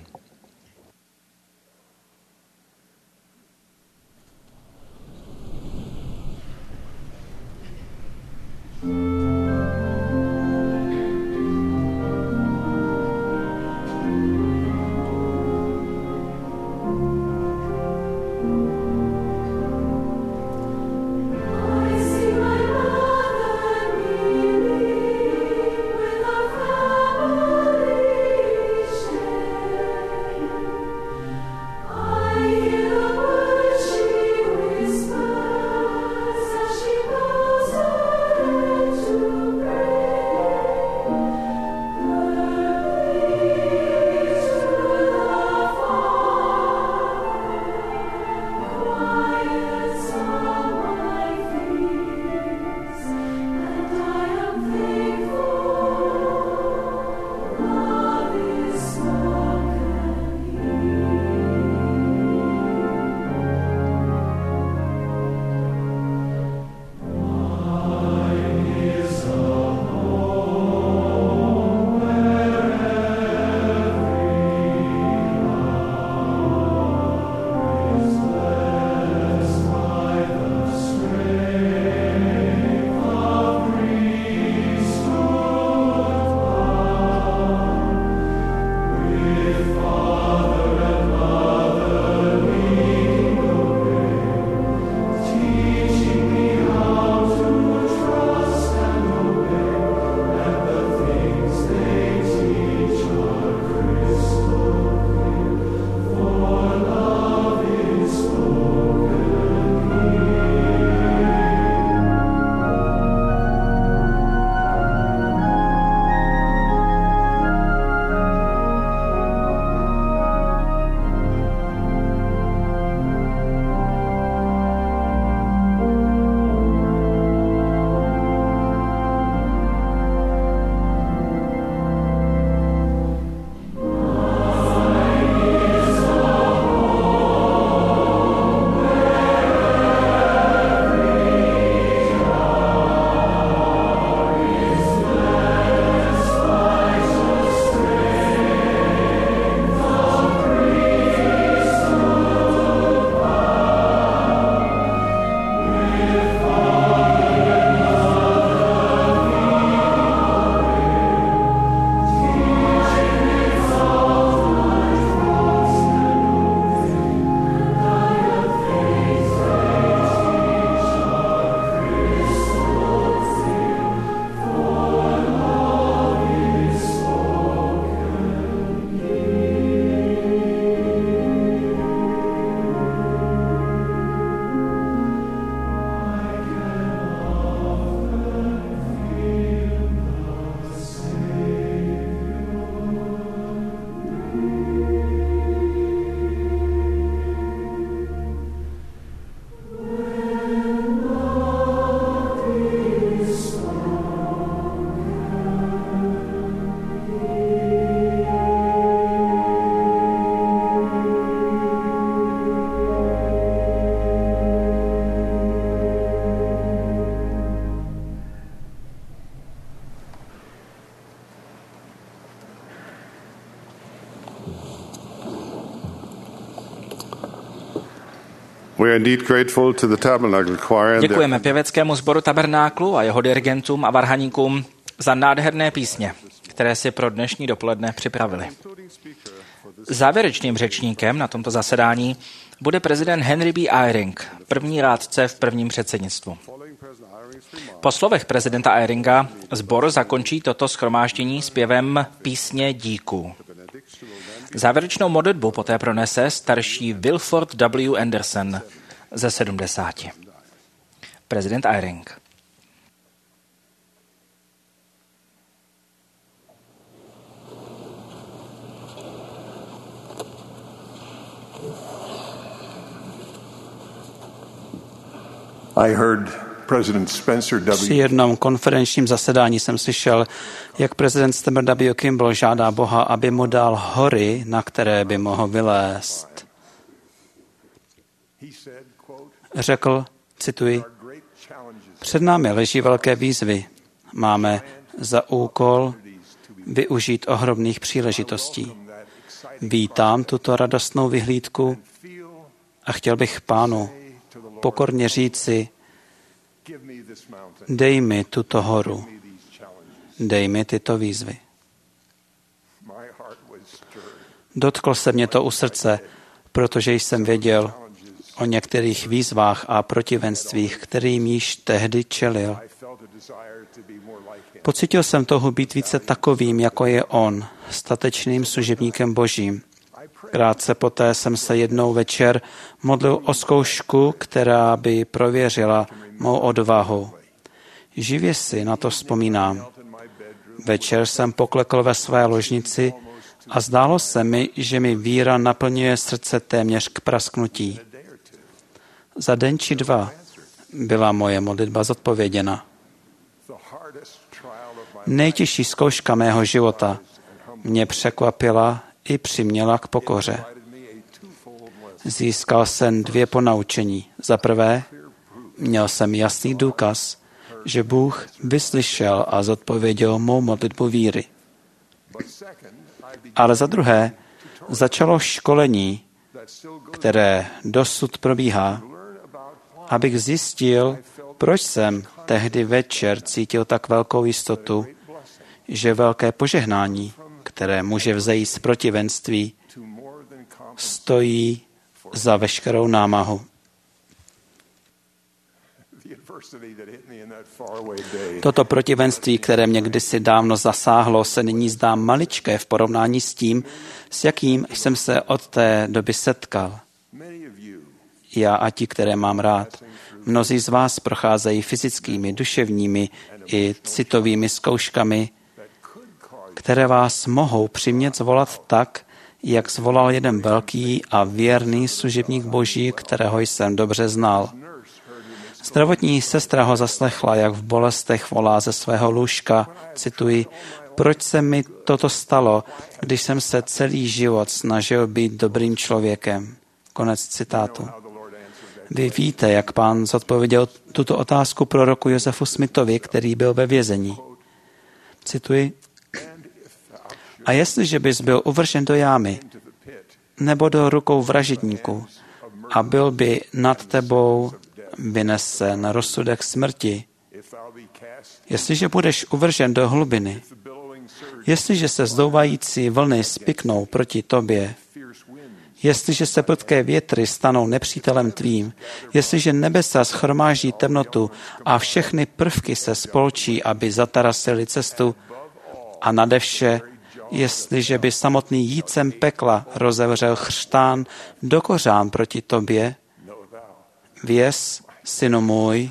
With a family share. Děkujeme pěveckému sboru Tabernáklu a jeho dirigentům a varhaníkům za nádherné písně, které si pro dnešní dopoledne připravili. Závěrečným řečníkem na tomto zasedání bude prezident Henry B. Eyring, první rádce v prvním předsednictvu. Po slovech prezidenta Eyringa sbor zakončí toto shromáždění zpěvem písně díků. Závěrečnou modlitbu poté pronese starší Wilford W. Anderson ze sedmdesáti. Prezident Eyring. I heard President Spencer W. Při jednom konferenčním zasedání jsem slyšel, jak prezident Spencer W. Kimball žádá Boha, aby mu dal hory, na které by mohl vylézt. Řekl, cituji, před námi leží velké výzvy. Máme za úkol využít ohromných příležitostí. Vítám tuto radostnou vyhlídku a chtěl bych Pánu pokorně říci, dej mi tuto horu, dej mi tyto výzvy. Dotklo se mě to u srdce, protože jsem věděl o některých výzvách a protivenstvích, kterým již tehdy čelil. Pocítil jsem touhu být více takovým, jako je on, statečným služebníkem Božím. Krátce poté jsem se jednou večer modlil o zkoušku, která by prověřila mou odvahu. Živě si na to vzpomínám. Večer jsem poklekl ve své ložnici a zdálo se mi, že mi víra naplňuje srdce téměř k prasknutí. Za den či dva byla moje modlitba zodpověděna. Nejtěžší zkouška mého života mě překvapila i přiměla k pokoře. Získal jsem dvě ponaučení. Za prvé, měl jsem jasný důkaz, že Bůh vyslyšel a zodpověděl mou modlitbu víry. Ale za druhé, začalo školení, které dosud probíhá, abych zjistil, proč jsem tehdy večer cítil tak velkou jistotu, že velké požehnání, které může vzejít z protivenství, stojí za veškerou námahu. Toto protivenství, které mě kdysi dávno zasáhlo, se nyní zdá maličké v porovnání s tím, s jakým jsem se od té doby setkal. Já a ti, které mám rád. Mnozí z vás procházejí fyzickými, duševními i citovými zkouškami, které vás mohou přimět zvolat tak, jak zvolal jeden velký a věrný služebník Boží, kterého jsem dobře znal. Zdravotní sestra ho zaslechla, jak v bolestech volá ze svého lůžka, cituji, proč se mi toto stalo, když jsem se celý život snažil být dobrým člověkem. Konec citátu. Vy víte, jak Pán zodpověděl tuto otázku proroku Josefu Smithovi, který byl ve vězení. Cituji, a jestliže bys byl uvržen do jámy nebo do rukou vražedníků a byl by nad tebou vynesen rozsudek smrti, jestliže budeš uvržen do hlubiny, jestliže se zdouvající vlny spiknou proti tobě, jestliže se prudké větry stanou nepřítelem tvým, jestliže nebesa shromáždí temnotu a všechny prvky se spolčí, aby zatarasily cestu a nade vše, jestliže by samotný jídcem pekla rozevřel chřtán do kořán proti tobě, věz, synu můj,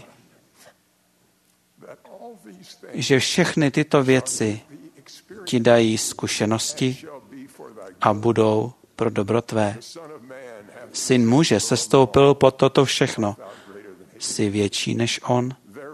že všechny tyto věci ti dají zkušenosti a budou pro dobro tvé. Syn muže sestoupil pod toto všechno. Jsi větší než on.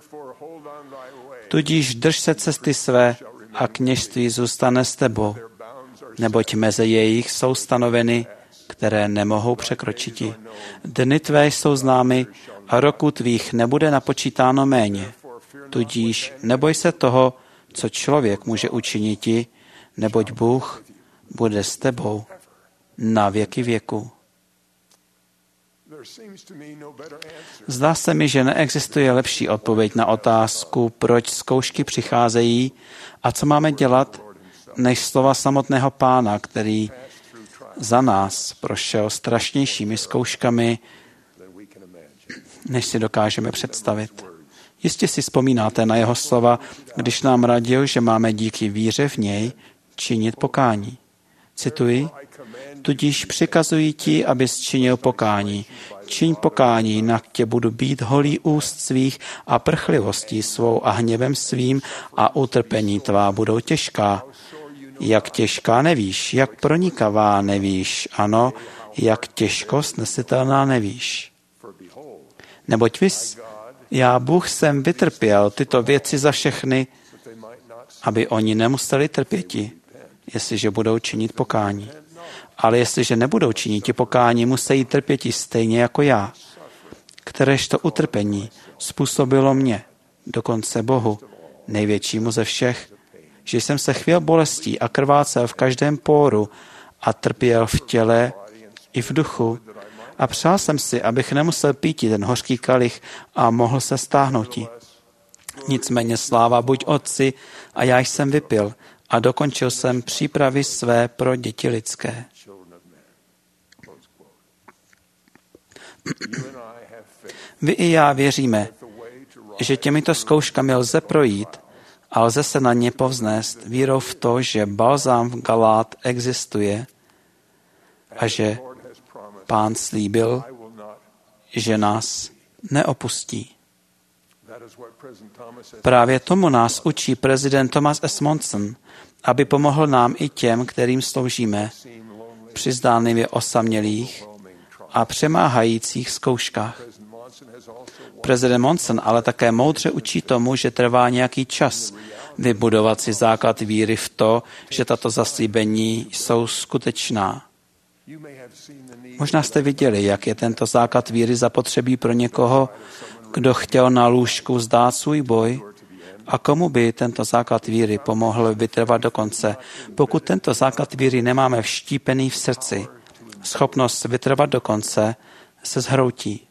Tudíž drž se cesty své a kněžství zůstane s tebou, neboť meze jejich jsou stanoveny, které nemohou překročiti. Dny tvé jsou známy a roku tvých nebude napočítáno méně. Tudíž neboj se toho, co člověk může učiniti, neboť Bůh bude s tebou na věky věku. Zdá se mi, že neexistuje lepší odpověď na otázku, proč zkoušky přicházejí a co máme dělat, než slova samotného Pána, který za nás prošel strašnějšími zkouškami, než si dokážeme představit. Jistě si vzpomínáte na jeho slova, když nám radil, že máme díky víře v něj činit pokání. Cituji, tudíž přikazuji ti, abys činil pokání. Čiň pokání, jinak tě budu být holý úst svých a prchlivostí svou a hněvem svým a utrpení tvá budou těžká. Jak těžká nevíš, jak pronikavá nevíš, ano, jak těžko snesitelná nevíš. Neboť vys, já Bůh jsem vytrpěl tyto věci za všechny, aby oni nemuseli trpěti, jestliže budou činit pokání. Ale jestliže nebudou činit pokání, musí trpěti stejně jako já, kteréžto utrpení způsobilo mě, dokonce Bohu, největšímu ze všech, že jsem se chvěl bolestí a krvácel v každém póru a trpěl v těle i v duchu a přál jsem si, abych nemusel pít ten hořký kalich a mohl se stáhnouti. Nicméně sláva buď Otci a já jsem vypil a dokončil jsem přípravy své pro děti lidské. Vy i já věříme, že těmito zkouškami lze projít a lze se na ně povznést vírou v to, že balzám v Galát existuje a že Pán slíbil, že nás neopustí. Právě tomu nás učí prezident Thomas S. Monson, aby pomohl nám i těm, kterým sloužíme, při zdánlivě osamělých a přemáhajících zkouškách. Prezident Monson ale také moudře učí tomu, že trvá nějaký čas vybudovat si základ víry v to, že tato zaslíbení jsou skutečná. Možná jste viděli, jak je tento základ víry zapotřebí pro někoho, kdo chtěl na lůžku vzdát svůj boj a komu by tento základ víry pomohl vytrvat do konce. Pokud tento základ víry nemáme vštípený v srdci, schopnost vytrvat do konce se zhroutí.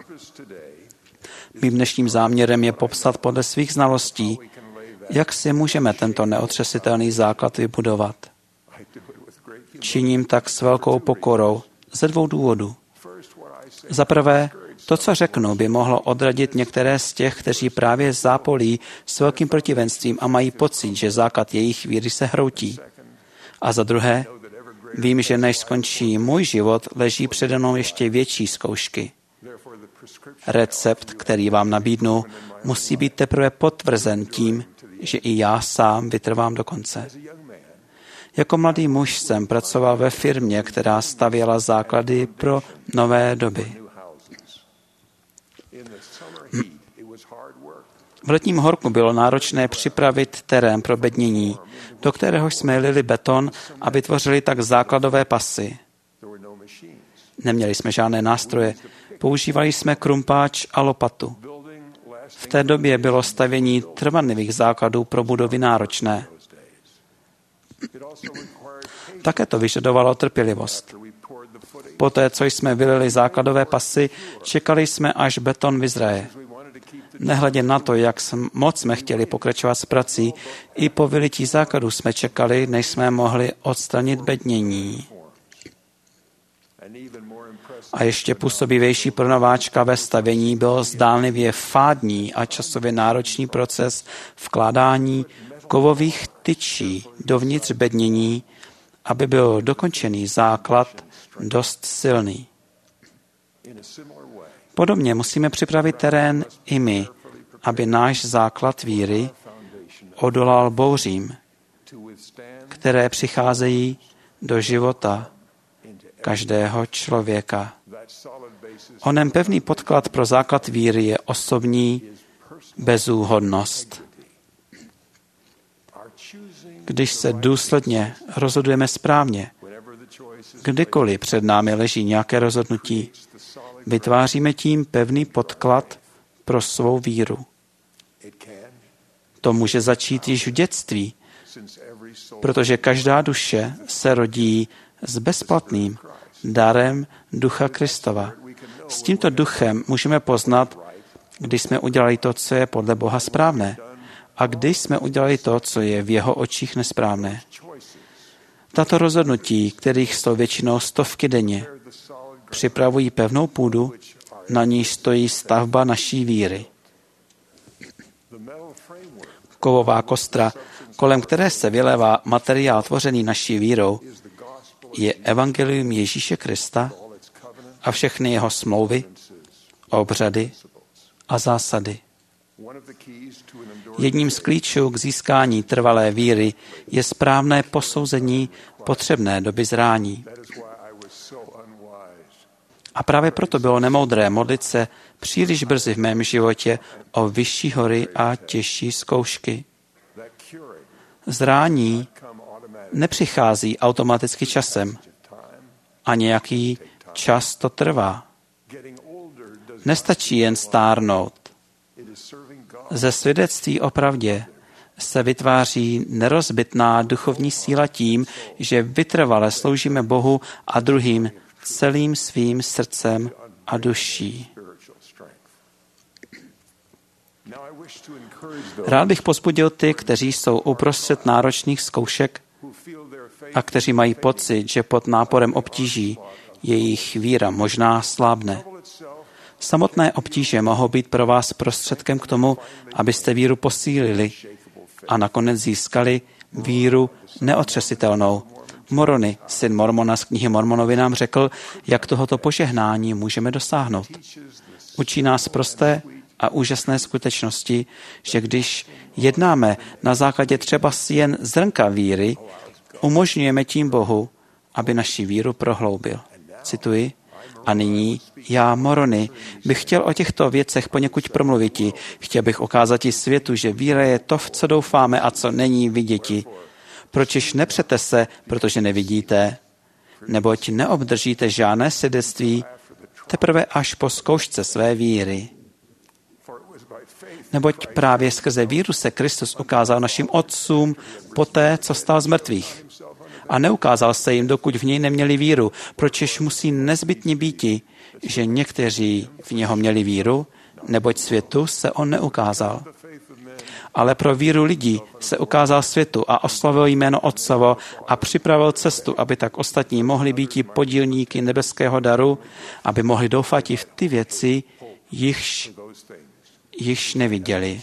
Mým dnešním záměrem je popsat podle svých znalostí, jak si můžeme tento neotřesitelný základ vybudovat. Činím tak s velkou pokorou ze dvou důvodů. Za prvé, to, co řeknu, by mohlo odradit některé z těch, kteří právě zápolí s velkým protivenstvím a mají pocit, že základ jejich víry se hroutí. A za druhé, vím, že než skončí můj život, leží přede mnou ještě větší zkoušky. Recept, který vám nabídnu, musí být teprve potvrzen tím, že i já sám vytrvám do konce. Jako mladý muž jsem pracoval ve firmě, která stavěla základy pro nové doby. V letním horku bylo náročné připravit terén pro bednění, do kterého jsme lili beton a vytvořili tak základové pasy. Neměli jsme žádné nástroje, používali jsme krumpáč a lopatu. V té době bylo stavění trvanlivých základů pro budovy náročné. Také to vyžadovalo trpělivost. Poté, co jsme vylili základové pasy, čekali jsme, až beton vyzraje. Nehledě na to, jak moc jsme chtěli pokračovat s prací, i po vylití základů jsme čekali, než jsme mohli odstranit bednění. A ještě působivější pro nováčka ve stavění byl zdánlivě fádní a časově náročný proces vkládání kovových tyčí dovnitř bednění, aby byl dokončený základ dost silný. Podobně musíme připravit terén i my, aby náš základ víry odolal bouřím, které přicházejí do života každého člověka. Onen pevný podklad pro základ víry je osobní bezúhonnost. Když se důsledně rozhodujeme správně, kdykoliv před námi leží nějaké rozhodnutí, vytváříme tím pevný podklad pro svou víru. To může začít již v dětství, protože každá duše se rodí s bezplatným darem Ducha Kristova. S tímto duchem můžeme poznat, když jsme udělali to, co je podle Boha správné, a když jsme udělali to, co je v jeho očích nesprávné. Tato rozhodnutí, kterých jsou většinou stovky denně, připravují pevnou půdu, na níž stojí stavba naší víry. Kovová kostra, kolem které se vylévá materiál tvořený naší vírou, je evangelium Ježíše Krista a všechny jeho smlouvy, obřady a zásady. Jedním z klíčů k získání trvalé víry je správné posouzení potřebné doby zrání. A právě proto bylo nemoudré modlit se příliš brzy v mém životě o vyšší hory a těžší zkoušky. Zrání nepřichází automaticky časem a nějaký čas to trvá. Nestačí jen stárnout. Ze svědectví o pravdě se vytváří nerozbitná duchovní síla tím, že vytrvale sloužíme Bohu a druhým celým svým srdcem a duší. Rád bych povzbudil ty, kteří jsou uprostřed náročných zkoušek a kteří mají pocit, že pod náporem obtíží jejich víra možná slábne. Samotné obtíže mohou být pro vás prostředkem k tomu, abyste víru posílili a nakonec získali víru neotřesitelnou. Moroni, syn Mormona z knihy Mormonovi, nám řekl, jak tohoto požehnání můžeme dosáhnout. Učí nás prosté a úžasné skutečnosti, že když jednáme na základě třeba jen zrnka víry, umožňujeme tím Bohu, aby naši víru prohloubil. Cituji. A nyní, já, Moroni, bych chtěl o těchto věcech poněkud promluviti. Chtěl bych ukázat i světu, že víra je to, v co doufáme a co není viděti. Pročiž nepřete se, protože nevidíte, neboť neobdržíte žádné svědectví, teprve až po zkoušce své víry. Neboť právě skrze víru se Kristus ukázal našim otcům poté, co stal z mrtvých. A neukázal se jim, dokud v něj neměli víru, pročež musí nezbytně býti, že někteří v něho měli víru, neboť světu se on neukázal. Ale pro víru lidí se ukázal světu a oslavil jméno Otcovo a připravil cestu, aby tak ostatní mohli být i podílníky nebeského daru, aby mohli doufat i v ty věci, jichž, jichž neviděli.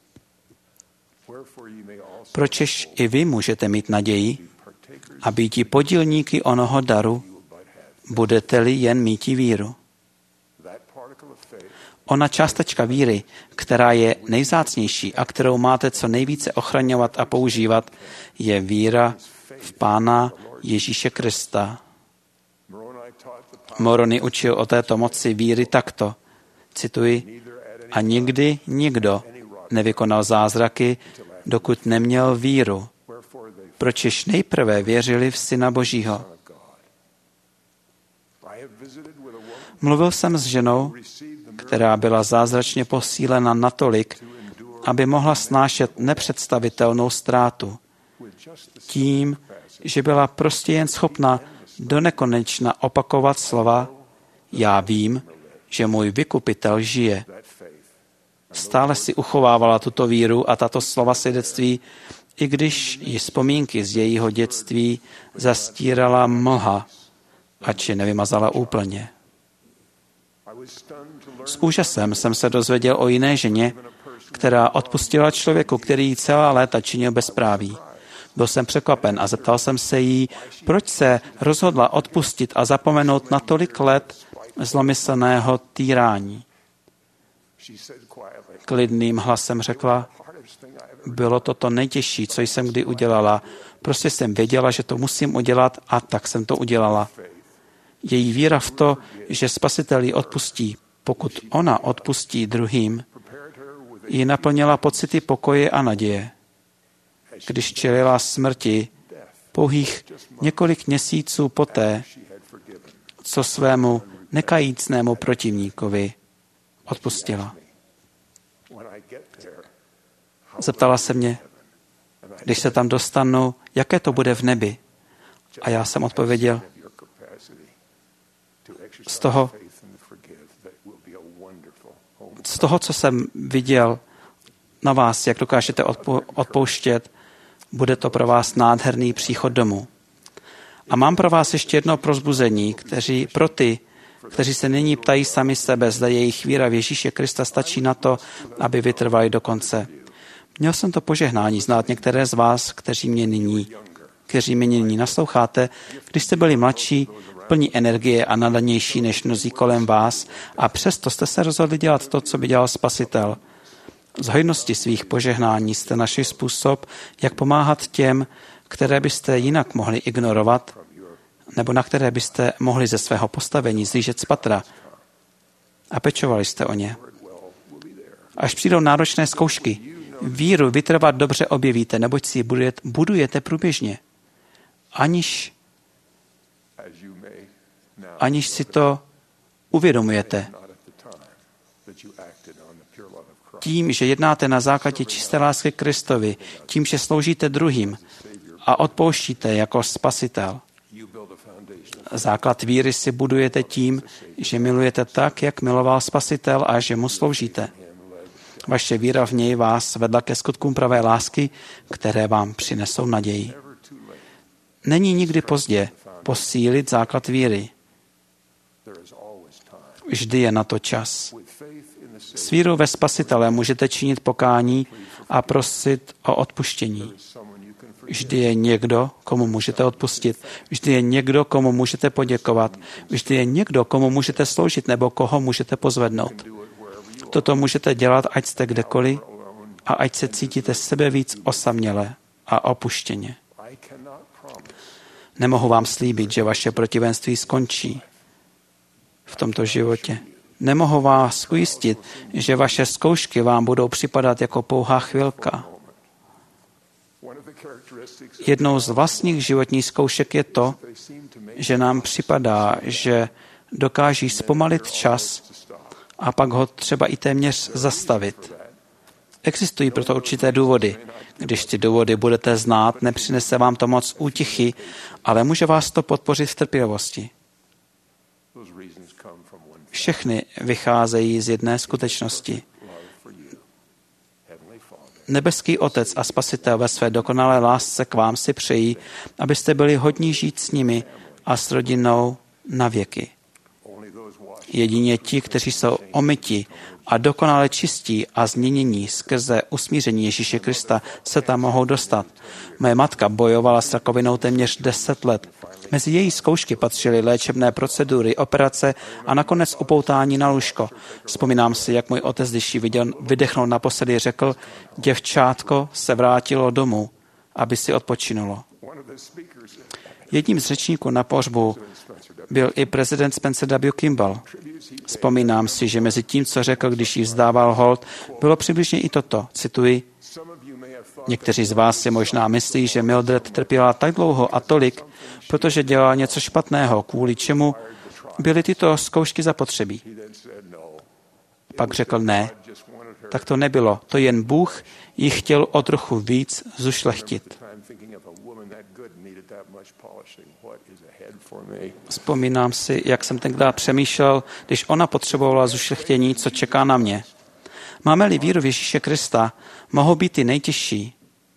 Pročež i vy můžete mít naději a být i podílníky onoho daru, budete-li jen míti víru. Ona částečka víry, která je nejvzácnější a kterou máte co nejvíce ochraňovat a používat, je víra v Pána Ježíše Krista. Moroni učil o této moci víry takto. Cituji, a nikdy nikdo nevykonal zázraky, dokud neměl víru, pročiž nejprve věřili v Syna Božího. Mluvil jsem s ženou, která byla zázračně posílena natolik, aby mohla snášet nepředstavitelnou ztrátu. Tím, že byla prostě jen schopna do nekonečna opakovat slova já vím, že můj vykupitel žije. Stále si uchovávala tuto víru a tato slova svědectví, i když ji vzpomínky z jejího dětství zastírala mlha, ač je nevymazala úplně. S úžasem jsem se dozvěděl o jiné ženě, která odpustila člověku, který jí celá léta činil bezpráví. Byl jsem překvapen a zeptal jsem se jí, proč se rozhodla odpustit a zapomenout na tolik let zlomyslného týrání. Klidným hlasem řekla, bylo to to nejtěžší, co jsem kdy udělala. Prostě jsem věděla, že to musím udělat a tak jsem to udělala. Její víra v to, že Spasitel ji odpustí, pokud ona odpustí druhým, ji naplnila pocity pokoje a naděje. Když čelila smrti, pouhých několik měsíců poté, co svému nekajícnému protivníkovi odpustila. Zeptala se mě, když se tam dostanu, jaké to bude v nebi. A já jsem odpověděl, z toho, z toho, co jsem viděl na vás, jak dokážete odpouštět, bude to pro vás nádherný příchod domů. A mám pro vás ještě jedno prozbuzení, kteří, pro ty, kteří se nyní ptají sami sebe, zda jejich víra v Ježíše Krista stačí na to, aby vytrvali do konce. Měl jsem to požehnání znát některé z vás, kteří mě nyní, kteří mě nyní nasloucháte, když jste byli mladší, plní energie a nadanější než mnozí kolem vás a přesto jste se rozhodli dělat to, co by dělal Spasitel. Z hojnosti svých požehnání jste našli způsob, jak pomáhat těm, které byste jinak mohli ignorovat, nebo na které byste mohli ze svého postavení zlížet z patra. A pečovali jste o ně. Až přijdou náročné zkoušky, víru vytrvat dobře objevíte, neboť si ji budujete, budujete průběžně. Aniž, aniž si to uvědomujete. Tím, že jednáte na základě čisté lásky Kristovi, tím, že sloužíte druhým a odpouštíte jako Spasitel. Základ víry si budujete tím, že milujete tak, jak miloval Spasitel a že mu sloužíte. Vaše víra v něj vás vedla ke skutkům pravé lásky, které vám přinesou naději. Není nikdy pozdě posílit základ víry. Vždy je na to čas. S vírou ve Spasitele můžete činit pokání a prosit o odpuštění. Vždy je někdo, komu můžete odpustit. Vždy je někdo, komu můžete poděkovat. Vždy je někdo, komu můžete sloužit nebo koho můžete pozvednout. Toto můžete dělat, ať jste kdekoliv a ať se cítíte sebe víc osaměle a opuštěně. Nemohu vám slíbit, že vaše protivenství skončí v tomto životě. Nemohu vás ujistit, že vaše zkoušky vám budou připadat jako pouhá chvilka. Jednou z vlastních životních zkoušek je to, že nám připadá, že dokáží zpomalit čas a pak ho třeba i téměř zastavit. Existují proto určité důvody. Když ty důvody budete znát, nepřinese vám to moc útichy, ale může vás to podpořit v trpělivosti. Všechny vycházejí z jedné skutečnosti. Nebeský Otec a Spasitel ve své dokonalé lásce k vám si přejí, abyste byli hodní žít s nimi a s rodinou na věky. Jedině ti, kteří jsou omyti a dokonale čistí a změnění skrze usmíření Ježíše Krista, se tam mohou dostat. Moje matka bojovala s rakovinou téměř deset let. Mezi její zkoušky patřily léčebné procedury, operace a nakonec upoutání na lůžko. Vzpomínám si, jak můj otec, když ji viděl, vydechnul naposledy, řekl, děvčátko se vrátilo domů, aby si odpočinulo. Jedním z řečníků na pohřbu byl i prezident Spencer W. Kimball. Vzpomínám si, že mezi tím, co řekl, když jí vzdával hold, bylo přibližně i toto. Cituji, někteří z vás si možná myslí, že Mildred trpěla tak dlouho a tolik, protože dělala něco špatného, kvůli čemu byly tyto zkoušky zapotřebí. Pak řekl ne, tak to nebylo. To jen Bůh ji chtěl o trochu víc zušlechtit. Vzpomínám si, jak jsem tenkrát přemýšlel, když ona potřebovala zušlechtění, co čeká na mě. Máme-li víru v Ježíše Krista, mohou být i nejtěžší,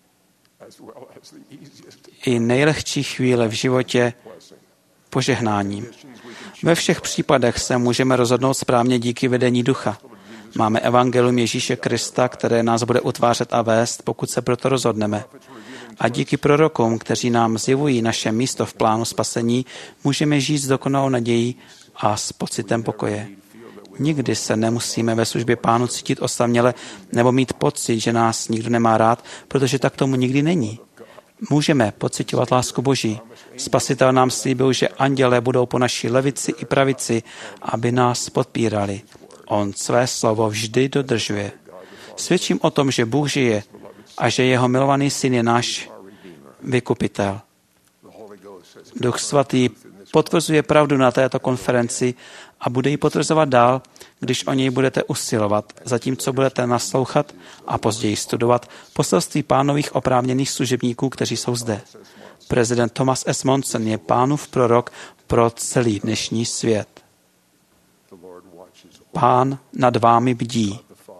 i nejlehčí chvíle v životě požehnáním. Ve všech případech se můžeme rozhodnout správně díky vedení ducha. Máme evangelium Ježíše Krista, které nás bude utvářet a vést, pokud se proto rozhodneme. A díky prorokům, kteří nám zjevují naše místo v plánu spasení, můžeme žít s dokonalou nadějí a s pocitem pokoje. Nikdy se nemusíme ve službě Pánu cítit osaměle nebo mít pocit, že nás nikdo nemá rád, protože tak tomu nikdy není. Můžeme pociťovat lásku Boží. Spasitel nám slíbil, že andělé budou po naší levici i pravici, aby nás podpírali. On své slovo vždy dodržuje. Svědčím o tom, že Bůh žije a že jeho milovaný syn je náš vykupitel. Duch svatý potvrzuje pravdu na této konferenci a bude ji potvrzovat dál, když o něj budete usilovat, zatímco budete naslouchat a později studovat poselství Pánových oprávněných služebníků, kteří jsou zde. Prezident Thomas S. Monson je Pánův prorok pro celý dnešní svět. Pán nad vámi bdí.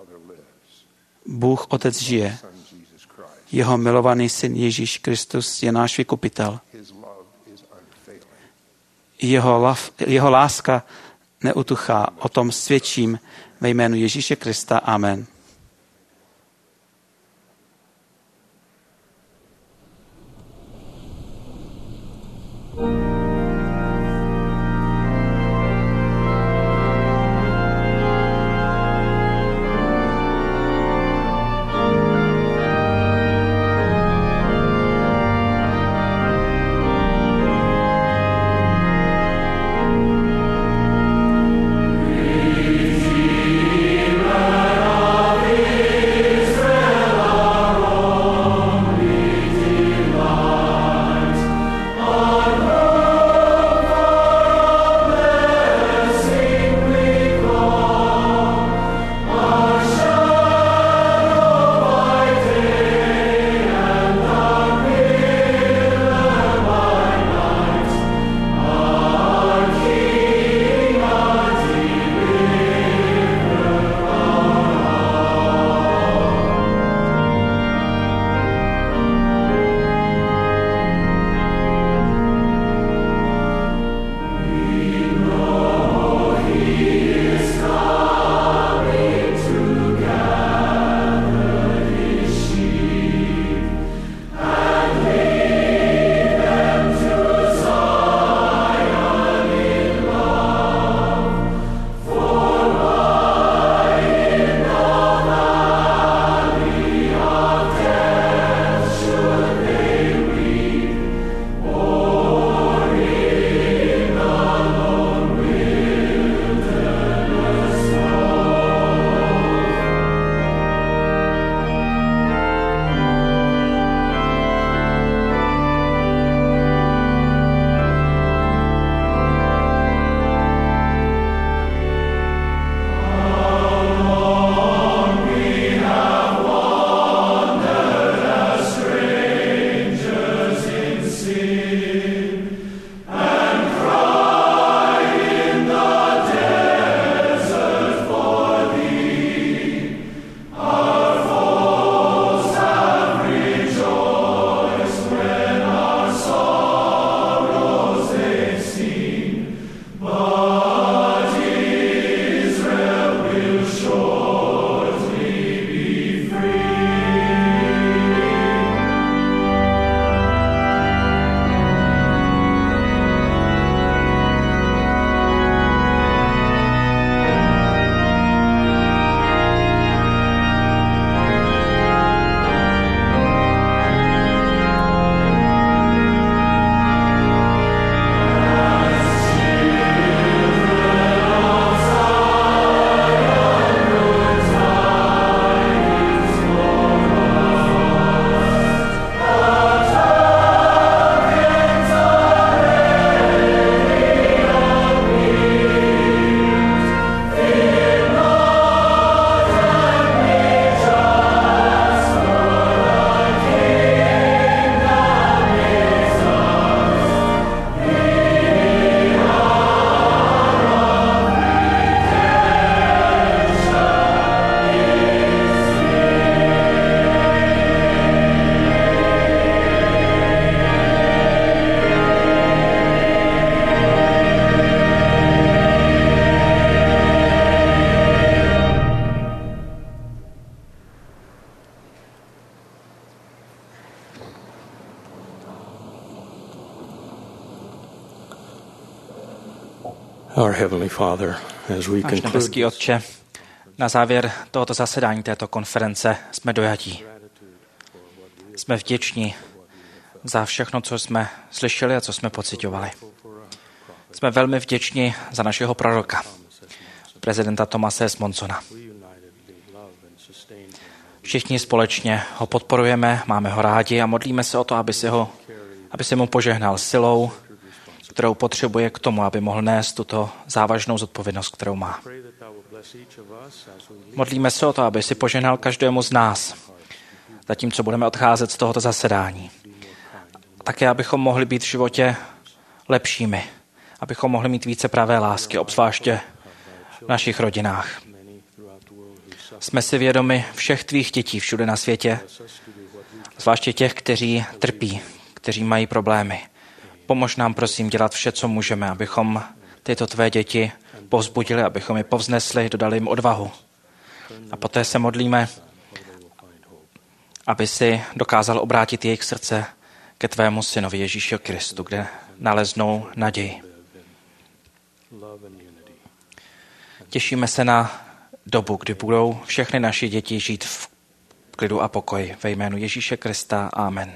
Bůh Otec žije. Jeho milovaný syn Ježíš Kristus je náš vykupitel. Jeho, lav, jeho láska neutuchá. O tom svědčím ve jménu Ježíše Krista. Amen. Our Heavenly Father, as we Náš nebeský Otče, na závěr tohoto zasedání, této konference jsme dojatí. Jsme vděční za všechno, co jsme slyšeli a co jsme pociťovali. Jsme velmi vděční za našeho proroka, prezidenta Thomase S. Monsona. Všichni společně ho podporujeme, máme ho rádi a modlíme se o to, aby si, ho, aby si mu požehnal silou, kterou potřebuje k tomu, aby mohl nést tuto závažnou zodpovědnost, kterou má. Modlíme se o to, aby si požehnal každému z nás, zatímco budeme odcházet z tohoto zasedání. Také, abychom mohli být v životě lepšími, abychom mohli mít více pravé lásky, obzvláště v našich rodinách. Jsme si vědomi všech tvých dětí všude na světě, zvláště těch, kteří trpí, kteří mají problémy. Pomož nám, prosím, dělat vše, co můžeme, abychom tyto tvé děti povzbudili, abychom je povznesli, dodali jim odvahu. A poté se modlíme, aby si dokázal obrátit jejich srdce ke tvému synovi Ježíši Kristu, kde naleznou naději. Těšíme se na dobu, kdy budou všechny naše děti žít v klidu a pokoji. Ve jménu Ježíše Krista. Amen.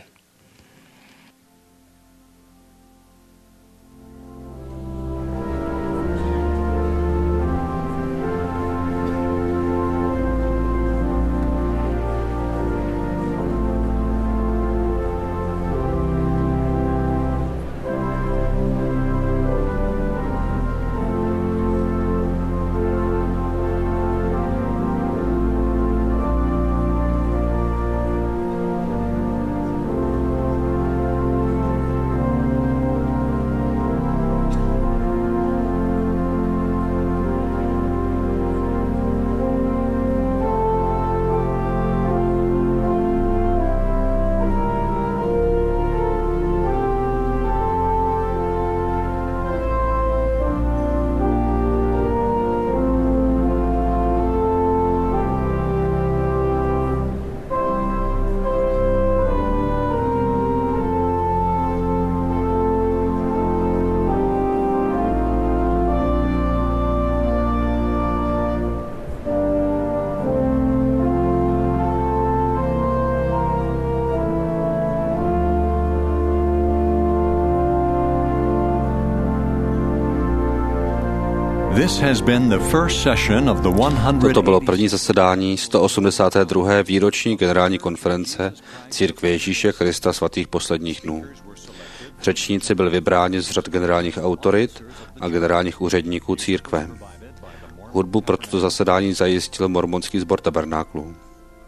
Toto bylo první zasedání sto osmdesáté druhé výroční generální konference Církve Ježíše Krista svatých posledních dnů. Řečníci byli vybráni z řad generálních autorit a generálních úředníků církve. Hudbu pro toto zasedání zajistil mormonský sbor tabernáklů.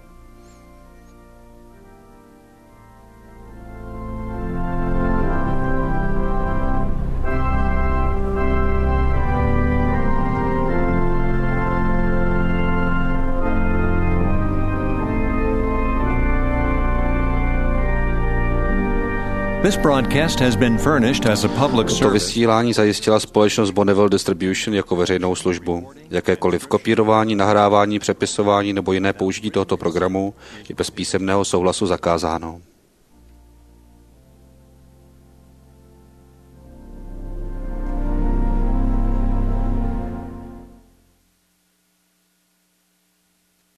Toto vysílání zajistila společnost Bonneville Distribution jako veřejnou službu. Jakékoliv kopírování, nahrávání, přepisování nebo jiné použití tohoto programu je bez písemného souhlasu zakázáno.